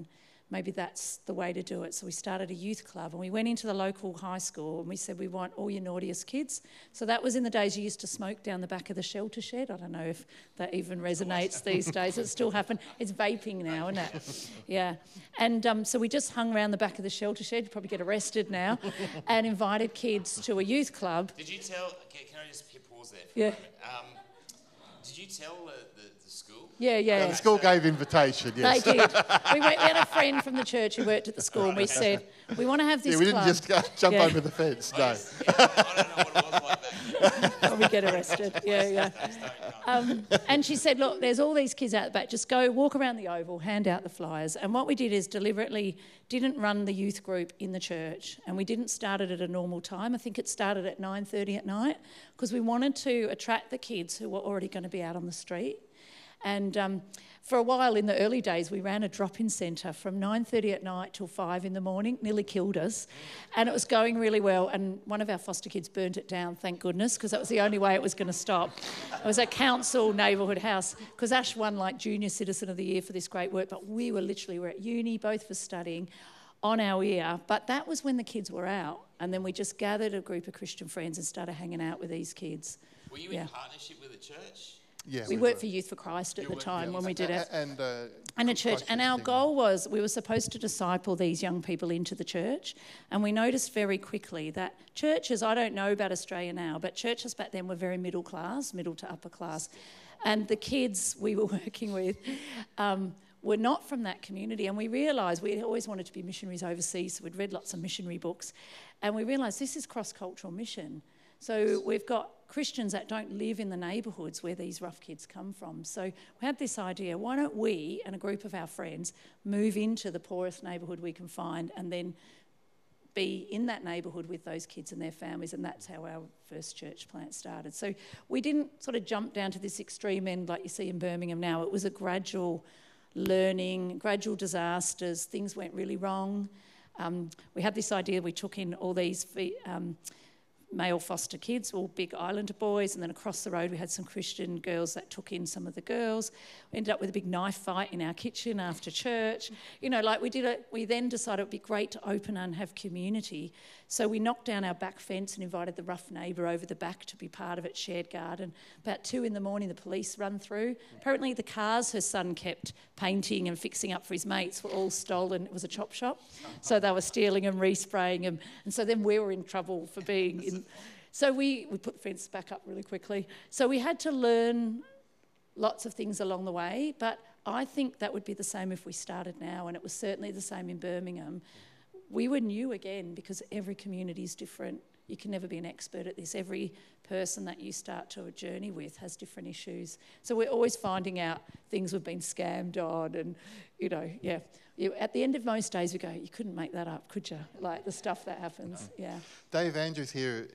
maybe that's the way to do it. So we started a youth club, and we went into the local high school and we said, we want all your naughtiest kids. So that was in the days you used to smoke down the back of the shelter shed. I don't know if that even resonates these days. It still happens. It's vaping now, isn't it? Yeah. And so we just hung around the back of the shelter shed, you'd probably get arrested now, and invited kids to a youth club. Did you tell, can I just hit pause there for Yeah. a moment? Did you tell the school? Yeah. The school gave invitation, yes. They did. We had a friend from the church who worked at the school, and we said, we want to have this Yeah, we club. didn't just jump Yeah. over the fence, no. I don't know what it was like back then. Probably get arrested. Yeah. And she said, look, there's all these kids out the back. Just go walk around the oval, hand out the flyers. And what we did is deliberately didn't run the youth group in the church, and we didn't start it at a normal time. I think it started at 9:30 at night because we wanted to attract the kids who were already going to be out on the street. And for a while in the early days, we ran a drop-in centre from 9:30 at night till 5 in the morning. Nearly killed us. And it was going really well. And one of our foster kids burnt it down, thank goodness, because that was the only way it was going to stop. It was a council neighbourhood house, because Ash won like Junior Citizen of the Year for this great work. But we were at uni, both for studying, on our ear. But that was when the kids were out. And then we just gathered a group of Christian friends and started hanging out with these kids. Were you in partnership with a church? Yeah, We worked for Youth for Christ at the time when we did it. And And a church. And our goal was we were supposed to disciple these young people into the church. And we noticed very quickly that churches, I don't know about Australia now, but churches back then were very middle class, middle to upper class. And the kids we were working with were not from that community. And we realised we always wanted to be missionaries overseas, so we'd read lots of missionary books. And we realised this is cross-cultural mission. So we've got Christians that don't live in the neighbourhoods where these rough kids come from. So we had this idea, why don't we and a group of our friends move into the poorest neighbourhood we can find and then be in that neighbourhood with those kids and their families, and that's how our first church plant started. So we didn't sort of jump down to this extreme end like you see in Birmingham now. It was a gradual learning, gradual disasters, things went really wrong. We had this idea, we took in all these male foster kids, all big Islander boys, and then across the road we had some Christian girls that took in some of the girls. We ended up with a big knife fight in our kitchen after church. You know, like we then decided it would be great to open and have community. So we knocked down our back fence and invited the rough neighbour over the back to be part of it, shared garden. About 2 in the morning, the police run through. Apparently the cars her son kept painting and fixing up for his mates were all stolen. It was a chop shop. So they were stealing them, respraying them. And so then we were in trouble for being in. So we put the fence back up really quickly. So we had to learn lots of things along the way, but I think that would be the same if we started now, and it was certainly the same in Birmingham. We were new again because every community is different. You can never be an expert at this. Every person that you start to a journey with has different issues. So we're always finding out things we've been scammed on, and, you know, yeah. At the end of most days we go, you couldn't make that up, could you? Like the stuff that happens, yeah. Dave Andrews here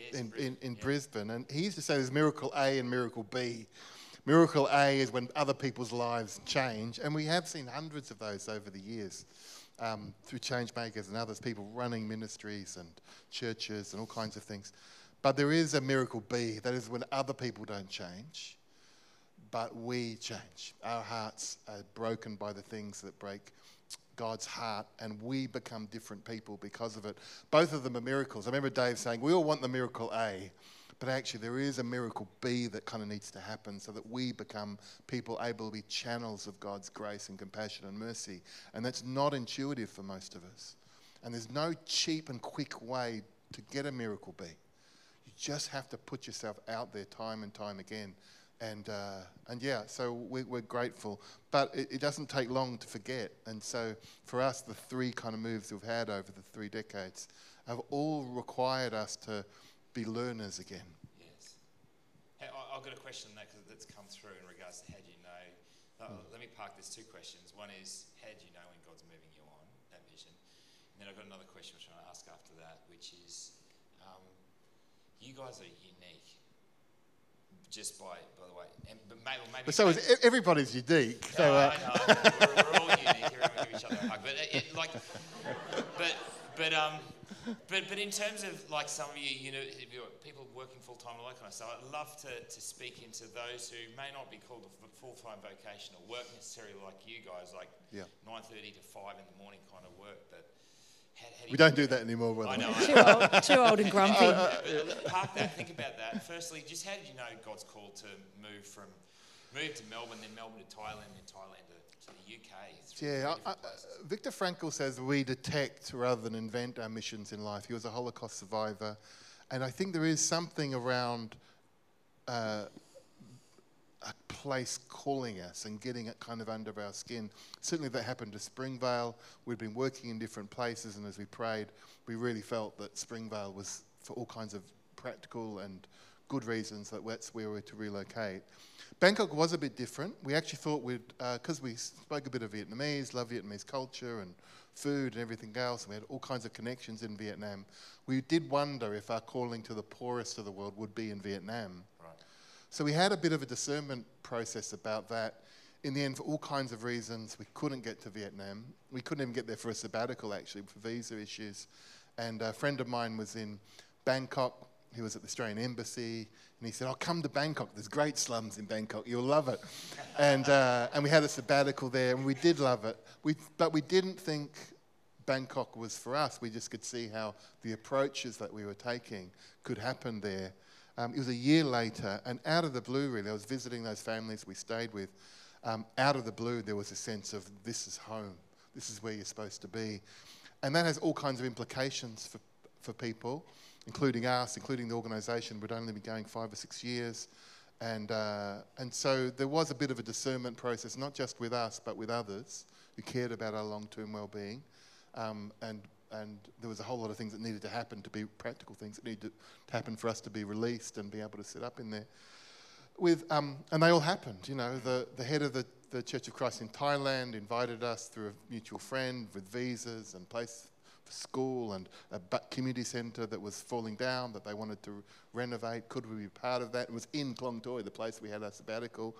in Brisbane, and he used to say there's miracle A and miracle B. Miracle A is when other people's lives change, and we have seen hundreds of those over the years through Changemakers and others, people running ministries and churches and all kinds of things. But there is a miracle B, that is when other people don't change, but we change. Our hearts are broken by the things that break God's heart, and we become different people because of it. Both of them are miracles. I remember Dave saying, we all want the miracle A, but actually there is a miracle B that kind of needs to happen so that we become people able to be channels of God's grace and compassion and mercy. And that's not intuitive for most of us. And there's no cheap and quick way to get a miracle B. You just have to put yourself out there time and time again. And yeah, so we're grateful. But it doesn't take long to forget. And so for us, the 3 kind of moves we've had over the 3 decades have all required us to be learners again. Yes. Hey, I've got a question on that because that's come through in regards to how do you know. Let me park. There's 2 questions. One is, how do you know when God's moving you on, that vision? And then I've got another question which I'm going to ask after that, which is, you guys are unique. Just by the way, but maybe So everybody's unique. So, I know. We're all unique. Everyone give each other a hug. But in terms of like some of you, you know, if you're people working full time and all that kind of stuff, I'd love to speak into those who may not be called a full-time vocational work necessarily like you guys, like 9:30 to 5 in the morning kind of work. But how do We don't do that anymore, brother. I know. Too old and grumpy. Park that. Think about that. Firstly, just how did you know God's called to move to Melbourne, then Melbourne to Thailand, then Thailand to the UK? Yeah, Viktor Frankl says we detect rather than invent our missions in life. He was a Holocaust survivor, and I think there is something around a place calling us and getting it kind of under our skin. Certainly that happened to Springvale. We'd been working in different places, and as we prayed, we really felt that Springvale was, for all kinds of practical and good reasons, that's where we were to relocate. Bangkok was a bit different. We actually thought we'd, because we spoke a bit of Vietnamese, love Vietnamese culture and food and everything else, and we had all kinds of connections in Vietnam. We did wonder if our calling to the poorest of the world would be in Vietnam. Right. So we had a bit of a discernment process about that. In the end, for all kinds of reasons, we couldn't get to Vietnam. We couldn't even get there for a sabbatical, actually, for visa issues. And a friend of mine was in Bangkok. He was at the Australian Embassy, and he said, "Oh, come to Bangkok. There's great slums in Bangkok. You'll love it." And we had a sabbatical there, and we did love it. But we didn't think Bangkok was for us. We just could see how the approaches that we were taking could happen there. It was a year later, and out of the blue, really, I was visiting those families we stayed with. Out of the blue, there was a sense of, this is home. This is where you're supposed to be. And that has all kinds of implications for people, including us, including the organisation. We'd only been going 5 or 6 years. And so there was a bit of a discernment process, not just with us, but with others who cared about our long-term well-being. And there was a whole lot of things that needed to happen, to be practical things that needed to happen for us to be released and be able to set up in there. And they all happened. You know, the head of the Church of Christ in Thailand invited us through a mutual friend with visas and place for school and a community centre that was falling down that they wanted to renovate. Could we be part of that? It was in Klong Toi, the place we had our sabbatical.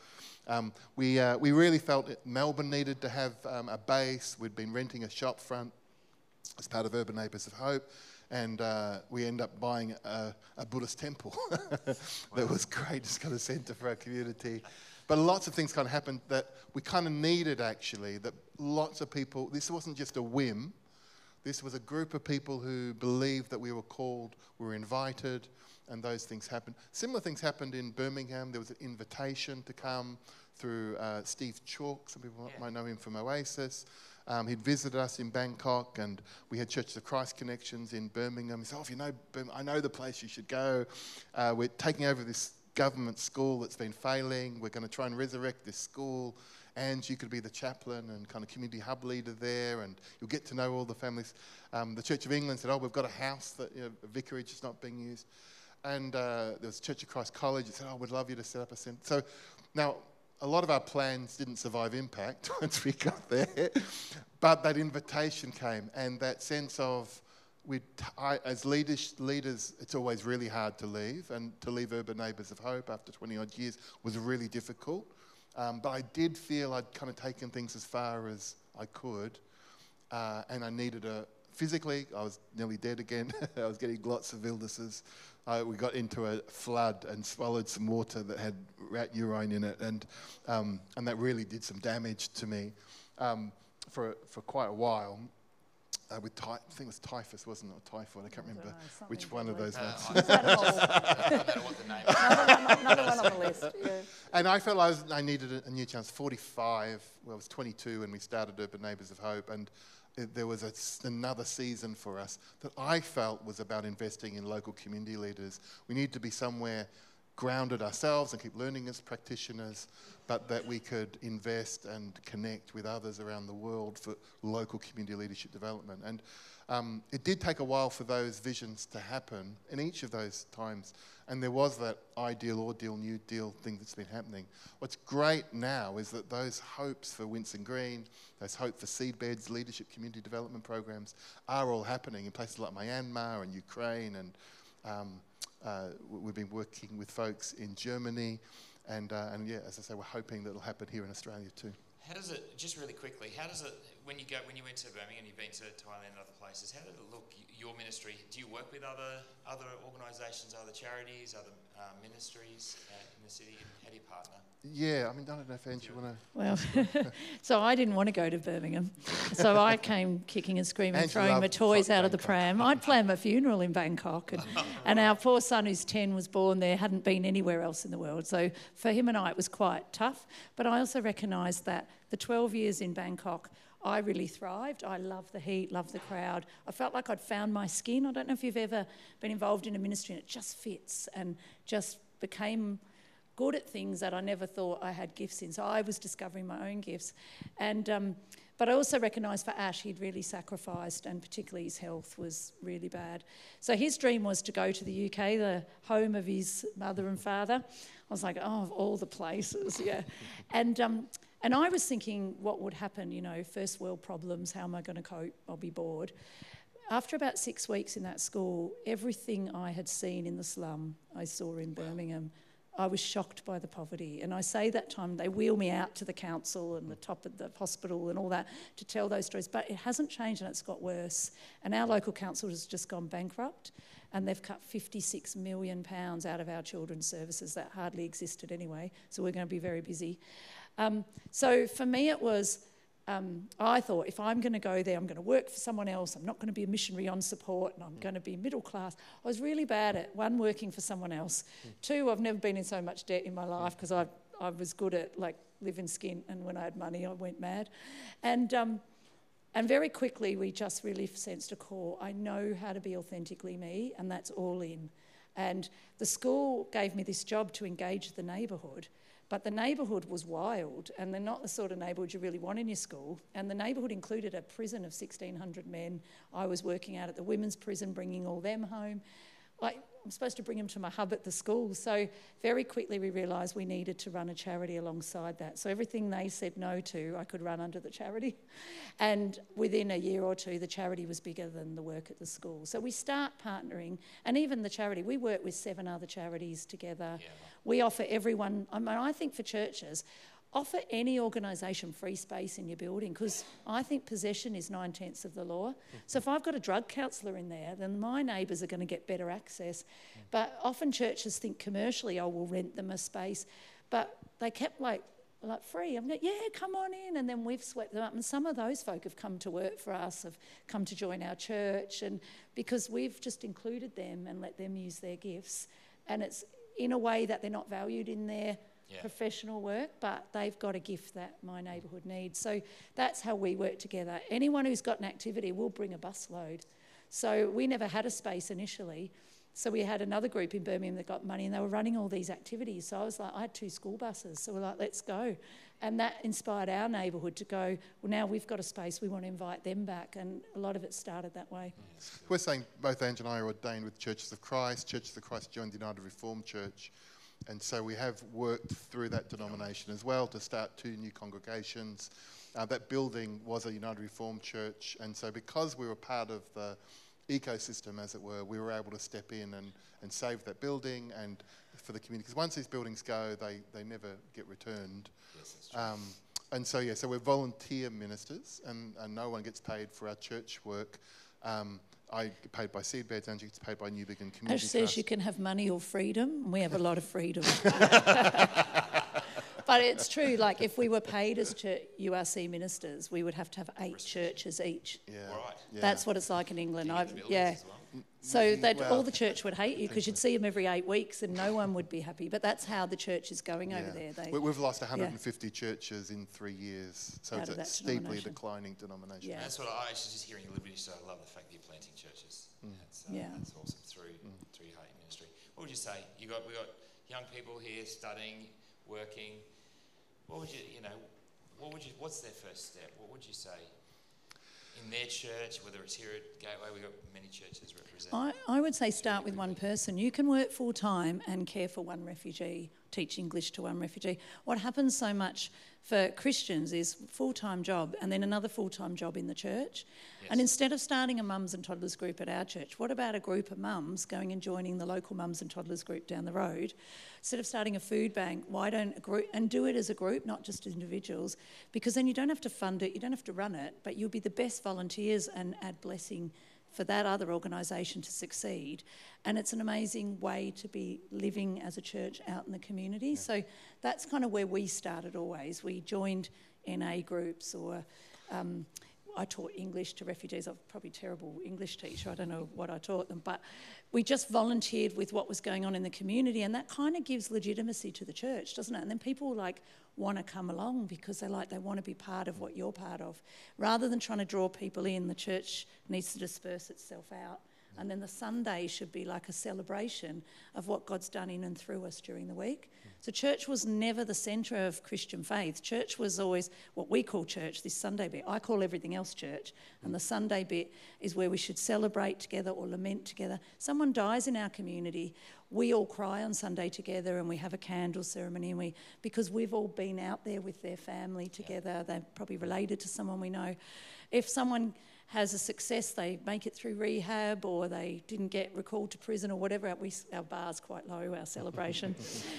We really felt that Melbourne needed to have a base. We'd been renting a shop front as part of Urban Neighbours of Hope, and we ended up buying a Buddhist temple that was great, just kind of centre for our community. But lots of things kind of happened that we kind of needed, actually, that lots of people, this wasn't just a whim, this was a group of people who believed that we were called, were invited, and those things happened. Similar things happened in Birmingham. There was an invitation to come through Steve Chalk. Some people might know him from Oasis. He'd visited us in Bangkok, and we had Church of Christ connections in Birmingham. He said, "Oh, if you know Birmingham, I know the place, you should go. We're taking over this government school that's been failing. We're going to try and resurrect this school. And you could be the chaplain and kind of community hub leader there, and you'll get to know all the families." The Church of England said, "Oh, we've got a house, that a vicarage is not being used." And there was Church of Christ College that said, "Oh, we'd love you to set up a centre." So now, a lot of our plans didn't survive impact once we got there, but that invitation came, and that sense of, as leaders, it's always really hard to leave, and to leave Urban Neighbours of Hope after 20-odd years was really difficult. But I did feel I'd kind of taken things as far as I could, and I needed physically, I was nearly dead again. I was getting lots of illnesses. We got into a flood and swallowed some water that had rat urine in it, and that really did some damage to me for quite a while. With I think it was typhus, wasn't it? Or typhoid, I can't remember which one of those was. I don't know what the name is. Another one on the list, yeah. And I felt I needed a new chance. 45, well, I was 22 when we started Urban Neighbours of Hope, and there was another season for us that I felt was about investing in local community leaders. We need to be somewhere grounded ourselves and keep learning as practitioners, but that we could invest and connect with others around the world for local community leadership development. And it did take a while for those visions to happen in each of those times. And there was that ideal, ordeal, new deal thing that's been happening. What's great now is that those hopes for Winson Green, those hope for seedbeds, leadership community development programs are all happening in places like Myanmar and Ukraine, and we've been working with folks in Germany, and yeah, as I say, we're hoping that it'll happen here in Australia too. How does it, just really quickly, how does it, when you went to Birmingham, you've been to Thailand and other places. How did it look? Your ministry? Do you work with other organisations, other charities, other ministries in the city? How do you partner? Yeah, I mean, I don't know if Ange, you want to... Well, so I didn't want to go to Birmingham. So I came kicking and screaming, Ange throwing my loved toys out of the Bangkok. pram. I'd planned my funeral in Bangkok. And our poor son, who's 10, was born there, hadn't been anywhere else in the world. So for him and I, it was quite tough. But I also recognised that the 12 years in Bangkok, I really thrived. I loved the heat, loved the crowd. I felt like I'd found my skin. I don't know if you've ever been involved in a ministry and it just fits and just became good at things that I never thought I had gifts in. So I was discovering my own gifts. And but I also recognised for Ash, he'd really sacrificed, and particularly his health was really bad. So his dream was to go to the UK, the home of his mother and father. I was like, oh, of all the places, yeah. And I was thinking, what would happen, you know, first world problems, how am I going to cope? I'll be bored. After about 6 weeks in that school, everything I had seen in the slum, I saw in Birmingham. I was shocked by the poverty. And I say that time, they wheel me out to the council and the top of the hospital and all that to tell those stories. But it hasn't changed and it's got worse. And our local council has just gone bankrupt and they've cut £56 million out of our children's services that hardly existed anyway. So we're going to be very busy. So for me it was, I thought if I'm going to go there, I'm going to work for someone else, I'm not going to be a missionary on support and I'm going to be middle class. I was really bad at, one, working for someone else. Two, I've never been in so much debt in my life because I was good at like living skin, and when I had money I went mad. And very quickly we just really sensed a call. I know how to be authentically me, and that's all in. And the school gave me this job to engage the neighbourhood. But the neighbourhood was wild, and they're not the sort of neighbourhood you really want in your school. And the neighbourhood included a prison of 1,600 men. I was working out at the women's prison, bringing all them home. Like, I'm supposed to bring them to my hub at the school. So very quickly we realised we needed to run a charity alongside that. So everything they said no to, I could run under the charity. And within a year or two, the charity was bigger than the work at the school. So we start partnering. And even the charity, we work with 7 other charities together. Yeah. We offer everyone, I mean, I think for churches, offer any organisation free space in your building, because I think possession is 9/10 of the law. So if I've got a drug counsellor in there, then my neighbours are going to get better access. But often churches think commercially, oh, we'll rent them a space. But they kept like free. I'm like, yeah, come on in. And then we've swept them up. And some of those folk have come to work for us, have come to join our church. And because we've just included them and let them use their gifts. And it's in a way that they're not valued in their professional work, but they've got a gift that my neighbourhood needs. So that's how we work together. Anyone who's got an activity, we'll bring a busload. So we never had a space initially. So we had another group in Birmingham that got money and they were running all these activities. So I was like, I had 2 school buses. So we're like, let's go. And that inspired our neighbourhood to go, well, now we've got a space, we want to invite them back. And a lot of it started that way. We're saying both Ange and I are ordained with Churches of Christ. Churches of Christ joined the United Reformed Church. And so we have worked through that denomination as well to start 2 new congregations. That building was a United Reformed Church. And so because we were part of the ecosystem, as it were, we were able to step in and save that building and for the community. Because once these buildings go, they never get returned. Yes, that's true. And so, yeah, so we're volunteer ministers and no one gets paid for our church work. I get paid by Seedbeds, Angie gets paid by New Beacon Community Ash says Trust. you can have money or freedom. We have a lot of freedom. But it's true, like if we were paid as URC ministers, we would have to have 8 churches each. Yeah. Right. Yeah. That's what it's like in England. Yeah. So that all the church would hate you because you'd see them every 8 weeks and no one would be happy. But that's how the church is going over there. We've lost 150 churches in 3 years. So Out it's a steeply declining denomination. Yeah. That's what I was just hearing a little bit. So I love the fact that you're planting churches. That's awesome through your heart ministry. What would you say? We got young people here studying, working. What's their first step? What would you say? In their church, whether it's here at Gateway, we've got many churches represented. I would say start with one person. You can work full time and care for one refugee teach English to one refugee. What happens so much for Christians is full-time job and then another full-time job in the church. Yes. And instead of starting a mums and toddlers group at our church, what about a group of mums going and joining the local mums and toddlers group down the road? Instead of starting a food bank, why don't a group, and do it as a group, not just individuals, because then you don't have to fund it, you don't have to run it, but you'll be the best volunteers and add blessing for that other organisation to succeed. And it's an amazing way to be living as a church out in the community. Yeah. So that's kind of where we started always. We joined NA groups, or I taught English to refugees. I'm probably a terrible English teacher. I don't know what I taught them. But we just volunteered with what was going on in the community, and that kind of gives legitimacy to the church, doesn't it? And then people want to come along because they want to be part of what you're part of. Rather than trying to draw people in, the church needs to disperse itself out. And then the Sunday should be like a celebration of what God's done in and through us during the week. So church was never the centre of Christian faith. Church was always what we call church, this Sunday bit. I call everything else church. And the Sunday bit is where we should celebrate together or lament together. Someone dies in our community, we all cry on Sunday together, and we have a candle ceremony, and because we've all been out there with their family together. They're probably related to someone we know. If someone has a success, they make it through rehab, or they didn't get recalled to prison or whatever. Our bar's quite low, our celebration,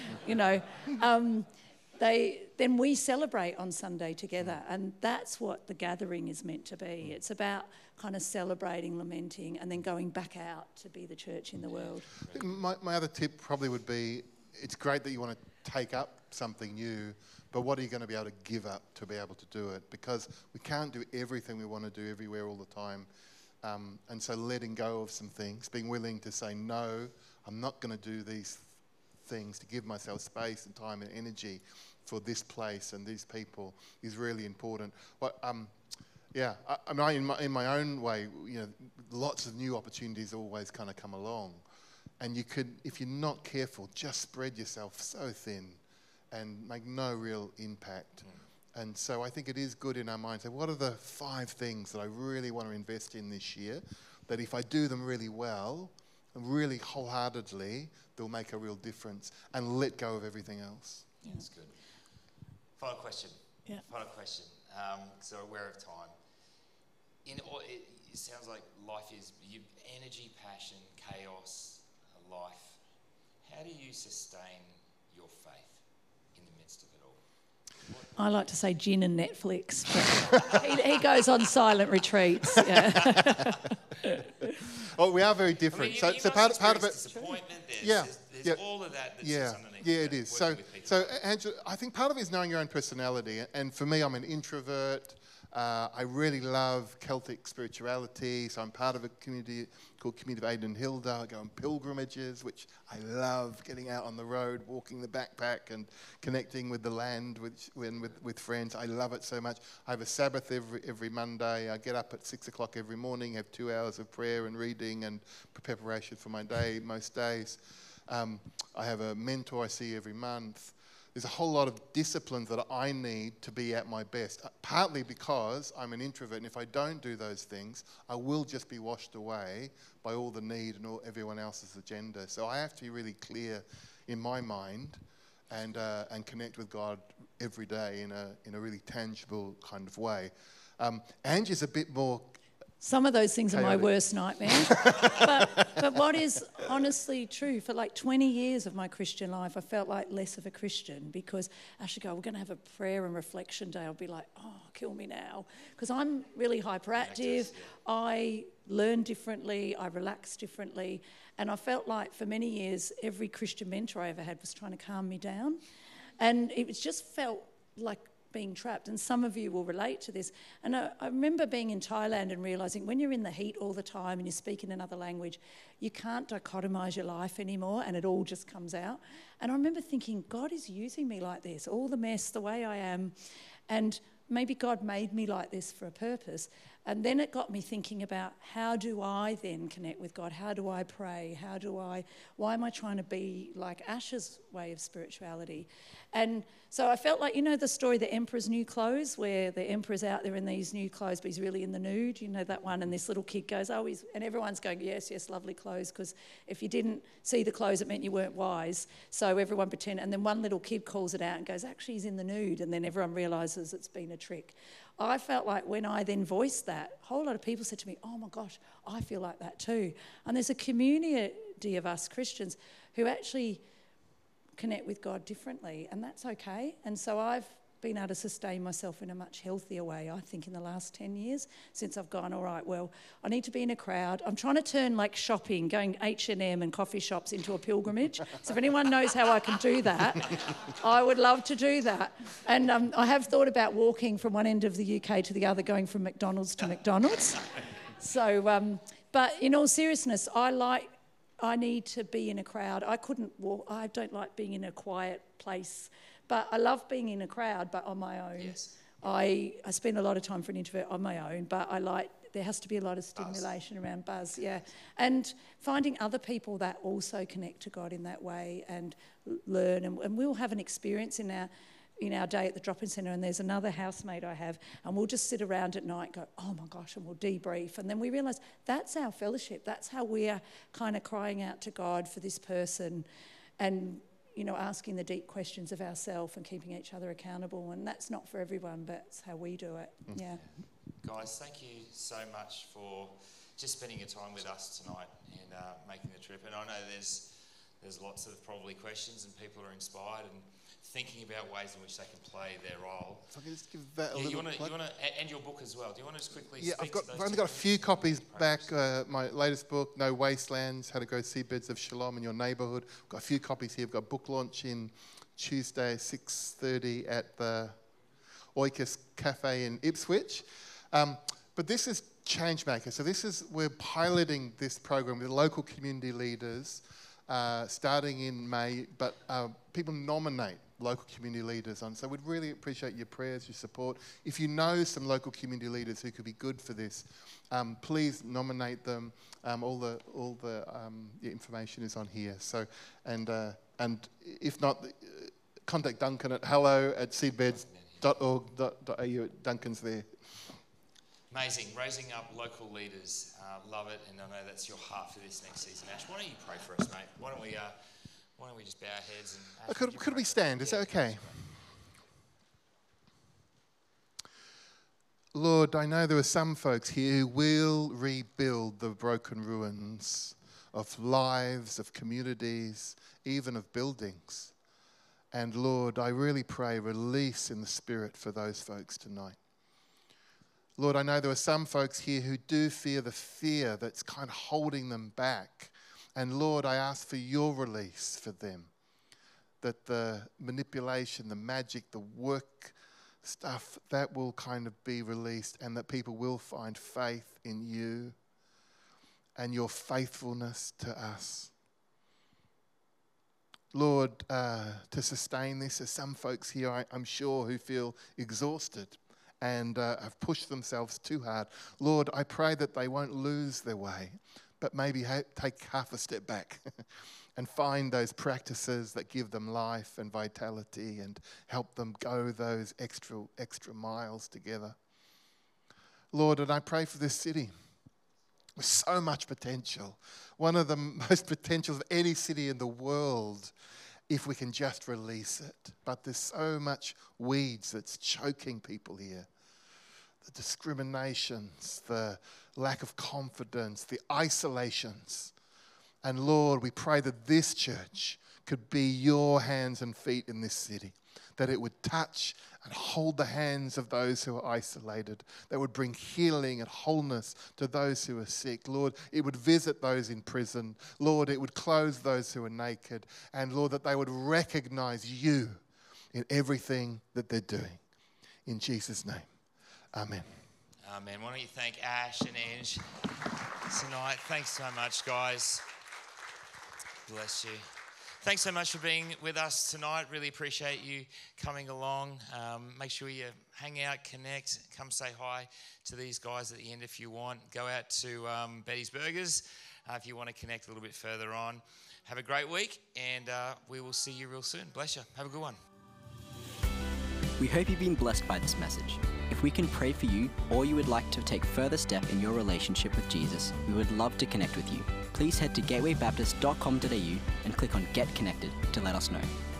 then we celebrate on Sunday together, and that's what the gathering is meant to be. It's about kind of celebrating, lamenting, and then going back out to be the church in the world. My other tip probably would be, it's great that you want to take up something new, but what are you going to be able to give up to be able to do it? Because we can't do everything we want to do everywhere all the time. And so letting go of some things, being willing to say, no, I'm not going to do these things, to give myself space and time and energy for this place and these people is really important. But, in my own way, lots of new opportunities always kind of come along. And you could, if you're not careful, just spread yourself so thin and make no real impact. And so I think it is good in our mind to say, what are the 5 things that I really want to invest in this year, that if I do them really well, and really wholeheartedly, they'll make a real difference, and let go of everything else. Yeah, that's good. Final question. Yeah. Final question. So we're aware of time. It sounds like life is energy, passion, chaos, life. How do you sustain your faith in the midst of it all? I like to say gin and Netflix, but he goes on silent retreats. Yeah. Oh, we are very different. I mean, so part of it, disappointment. There's all of that that yeah, sits underneath. yeah, it is. So Angela, I think part of it is knowing your own personality. And for me, I'm an introvert. I really love Celtic spirituality, so I'm part of a community called Community of Aidan and Hilda. I go on pilgrimages, which I love, getting out on the road, walking the backpack and connecting with the land with friends. I love it so much. I have a Sabbath every Monday. I get up at 6 o'clock every morning, have 2 hours of prayer and reading and preparation for my day most days. I have a mentor I see every month. There's a whole lot of disciplines that I need to be at my best, partly because I'm an introvert, and if I don't do those things, I will just be washed away by all the need and everyone else's agenda. So I have to be really clear in my mind and connect with God every day in a really tangible kind of way. Angie's a bit more... Some of those things are my worst nightmare. but what is honestly true, for like 20 years of my Christian life, I felt like less of a Christian, because I should go, we're going to have a prayer and reflection day. I'll be like, oh, kill me now. Because I'm really hyperactive. I learn differently. I relax differently. And I felt like for many years, every Christian mentor I ever had was trying to calm me down. And it just felt like being trapped, and some of you will relate to this. And I remember being in Thailand and realising when you're in the heat all the time and you speak in another language, you can't dichotomise your life anymore, and it all just comes out. And I remember thinking, God is using me like this, all the mess, the way I am, and maybe God made me like this for a purpose. And then it got me thinking about, how do I then connect with God? How do I pray? Why am I trying to be like Ash's way of spirituality? And so I felt like, the story, The Emperor's New Clothes, where the emperor's out there in these new clothes, but he's really in the nude, that one, and this little kid goes, and everyone's going, yes, lovely clothes, because if you didn't see the clothes, it meant you weren't wise. So everyone pretended, and then one little kid calls it out and goes, actually, he's in the nude, and then everyone realises it's been a trick. I felt like when I then voiced that, a whole lot of people said to me, oh my gosh, I feel like that too. And there's a community of us Christians who actually connect with God differently, and that's okay. And so I've been able to sustain myself in a much healthier way, I think, in the last 10 years, since I've gone, all right, well, I need to be in a crowd. I'm trying to turn like shopping, going H&M and coffee shops into a pilgrimage. So if anyone knows how I can do that, I would love to do that. And I have thought about walking from one end of the UK to the other, going from McDonald's to McDonald's. So, but in all seriousness, I need to be in a crowd. I couldn't walk. I don't like being in a quiet place, but I love being in a crowd, but on my own. Yes. I spend a lot of time for an introvert on my own, but there has to be a lot of stimulation around buzz, yeah. And finding other people that also connect to God in that way and learn. And we'll have an experience in our day at the drop-in centre, and there's another housemate I have, and we'll just sit around at night and go, oh my gosh, and we'll debrief. And then we realise that's our fellowship. That's how we are kind of crying out to God for this person and, asking the deep questions of ourselves and keeping each other accountable. And that's not for everyone, but it's how we do it, yeah. Guys, thank you so much for just spending your time with us tonight and making the trip. And I know there's lots of probably questions and people are inspired and thinking about ways in which they can play their role. So I can just give that a little plug. And your book as well. Do you want to just quickly Yeah, speak I've only got a few copies back. My latest book, No Wastelands, How to Grow Seedbeds of Shalom in Your Neighbourhood. I've got a few copies here. I've got a book launch in Tuesday, 6:30 at the Oikos Cafe in Ipswich. But this is Changemaker. So we're piloting this program with local community leaders starting in May, but people nominate local community leaders on. So we'd really appreciate your prayers, your support. If you know some local community leaders who could be good for this, please nominate them. All the information is on here. So and if not, contact Duncan at hello@seedbeds.org.au. Duncan's there. Amazing. Raising up local leaders. Love it. And I know that's your heart for this next season. Ash, why don't you pray for us, mate? Why don't we just bow our heads and... Ash, Could we stand? Is that okay? Lord, I know there are some folks here who will rebuild the broken ruins of lives, of communities, even of buildings. And Lord, I really pray release in the Spirit for those folks tonight. Lord, I know there are some folks here who do fear the fear that's kind of holding them back. And Lord, I ask for your release for them. That the manipulation, the magic, the work stuff, that will kind of be released and that people will find faith in you and your faithfulness to us. Lord, to sustain this, there's some folks here, I'm sure, who feel exhausted and have pushed themselves too hard. Lord, I pray that they won't lose their way, but maybe take half a step back and find those practices that give them life and vitality and help them go those extra miles together. Lord, and I pray for this city with so much potential. One of the most potential of any city in the world, if we can just release it. But there's so much weeds that's choking people here. The discriminations, the lack of confidence, the isolations. And Lord, we pray that this church could be your hands and feet in this city, that it would touch and hold the hands of those who are isolated, that would bring healing and wholeness to those who are sick. Lord, it would visit those in prison. Lord, it would clothe those who are naked. And Lord, that they would recognize you in everything that they're doing. In Jesus' name, amen. Amen. Why don't you thank Ash and Ange tonight? Thanks so much, guys. Bless you. thanks so much for being with us tonight. Really appreciate you coming along. Make sure you hang out, connect, come say hi to these guys at the end if you want. Go out to Betty's Burgers if you want to connect a little bit further on. Have a great week, and we will see you real soon. Bless you. Have a good one. We hope you've been blessed by this message. If we can pray for you, or you would like to take further step in your relationship with Jesus, we would love to connect with you. Please head to gatewaybaptist.com.au and click on Get Connected to let us know.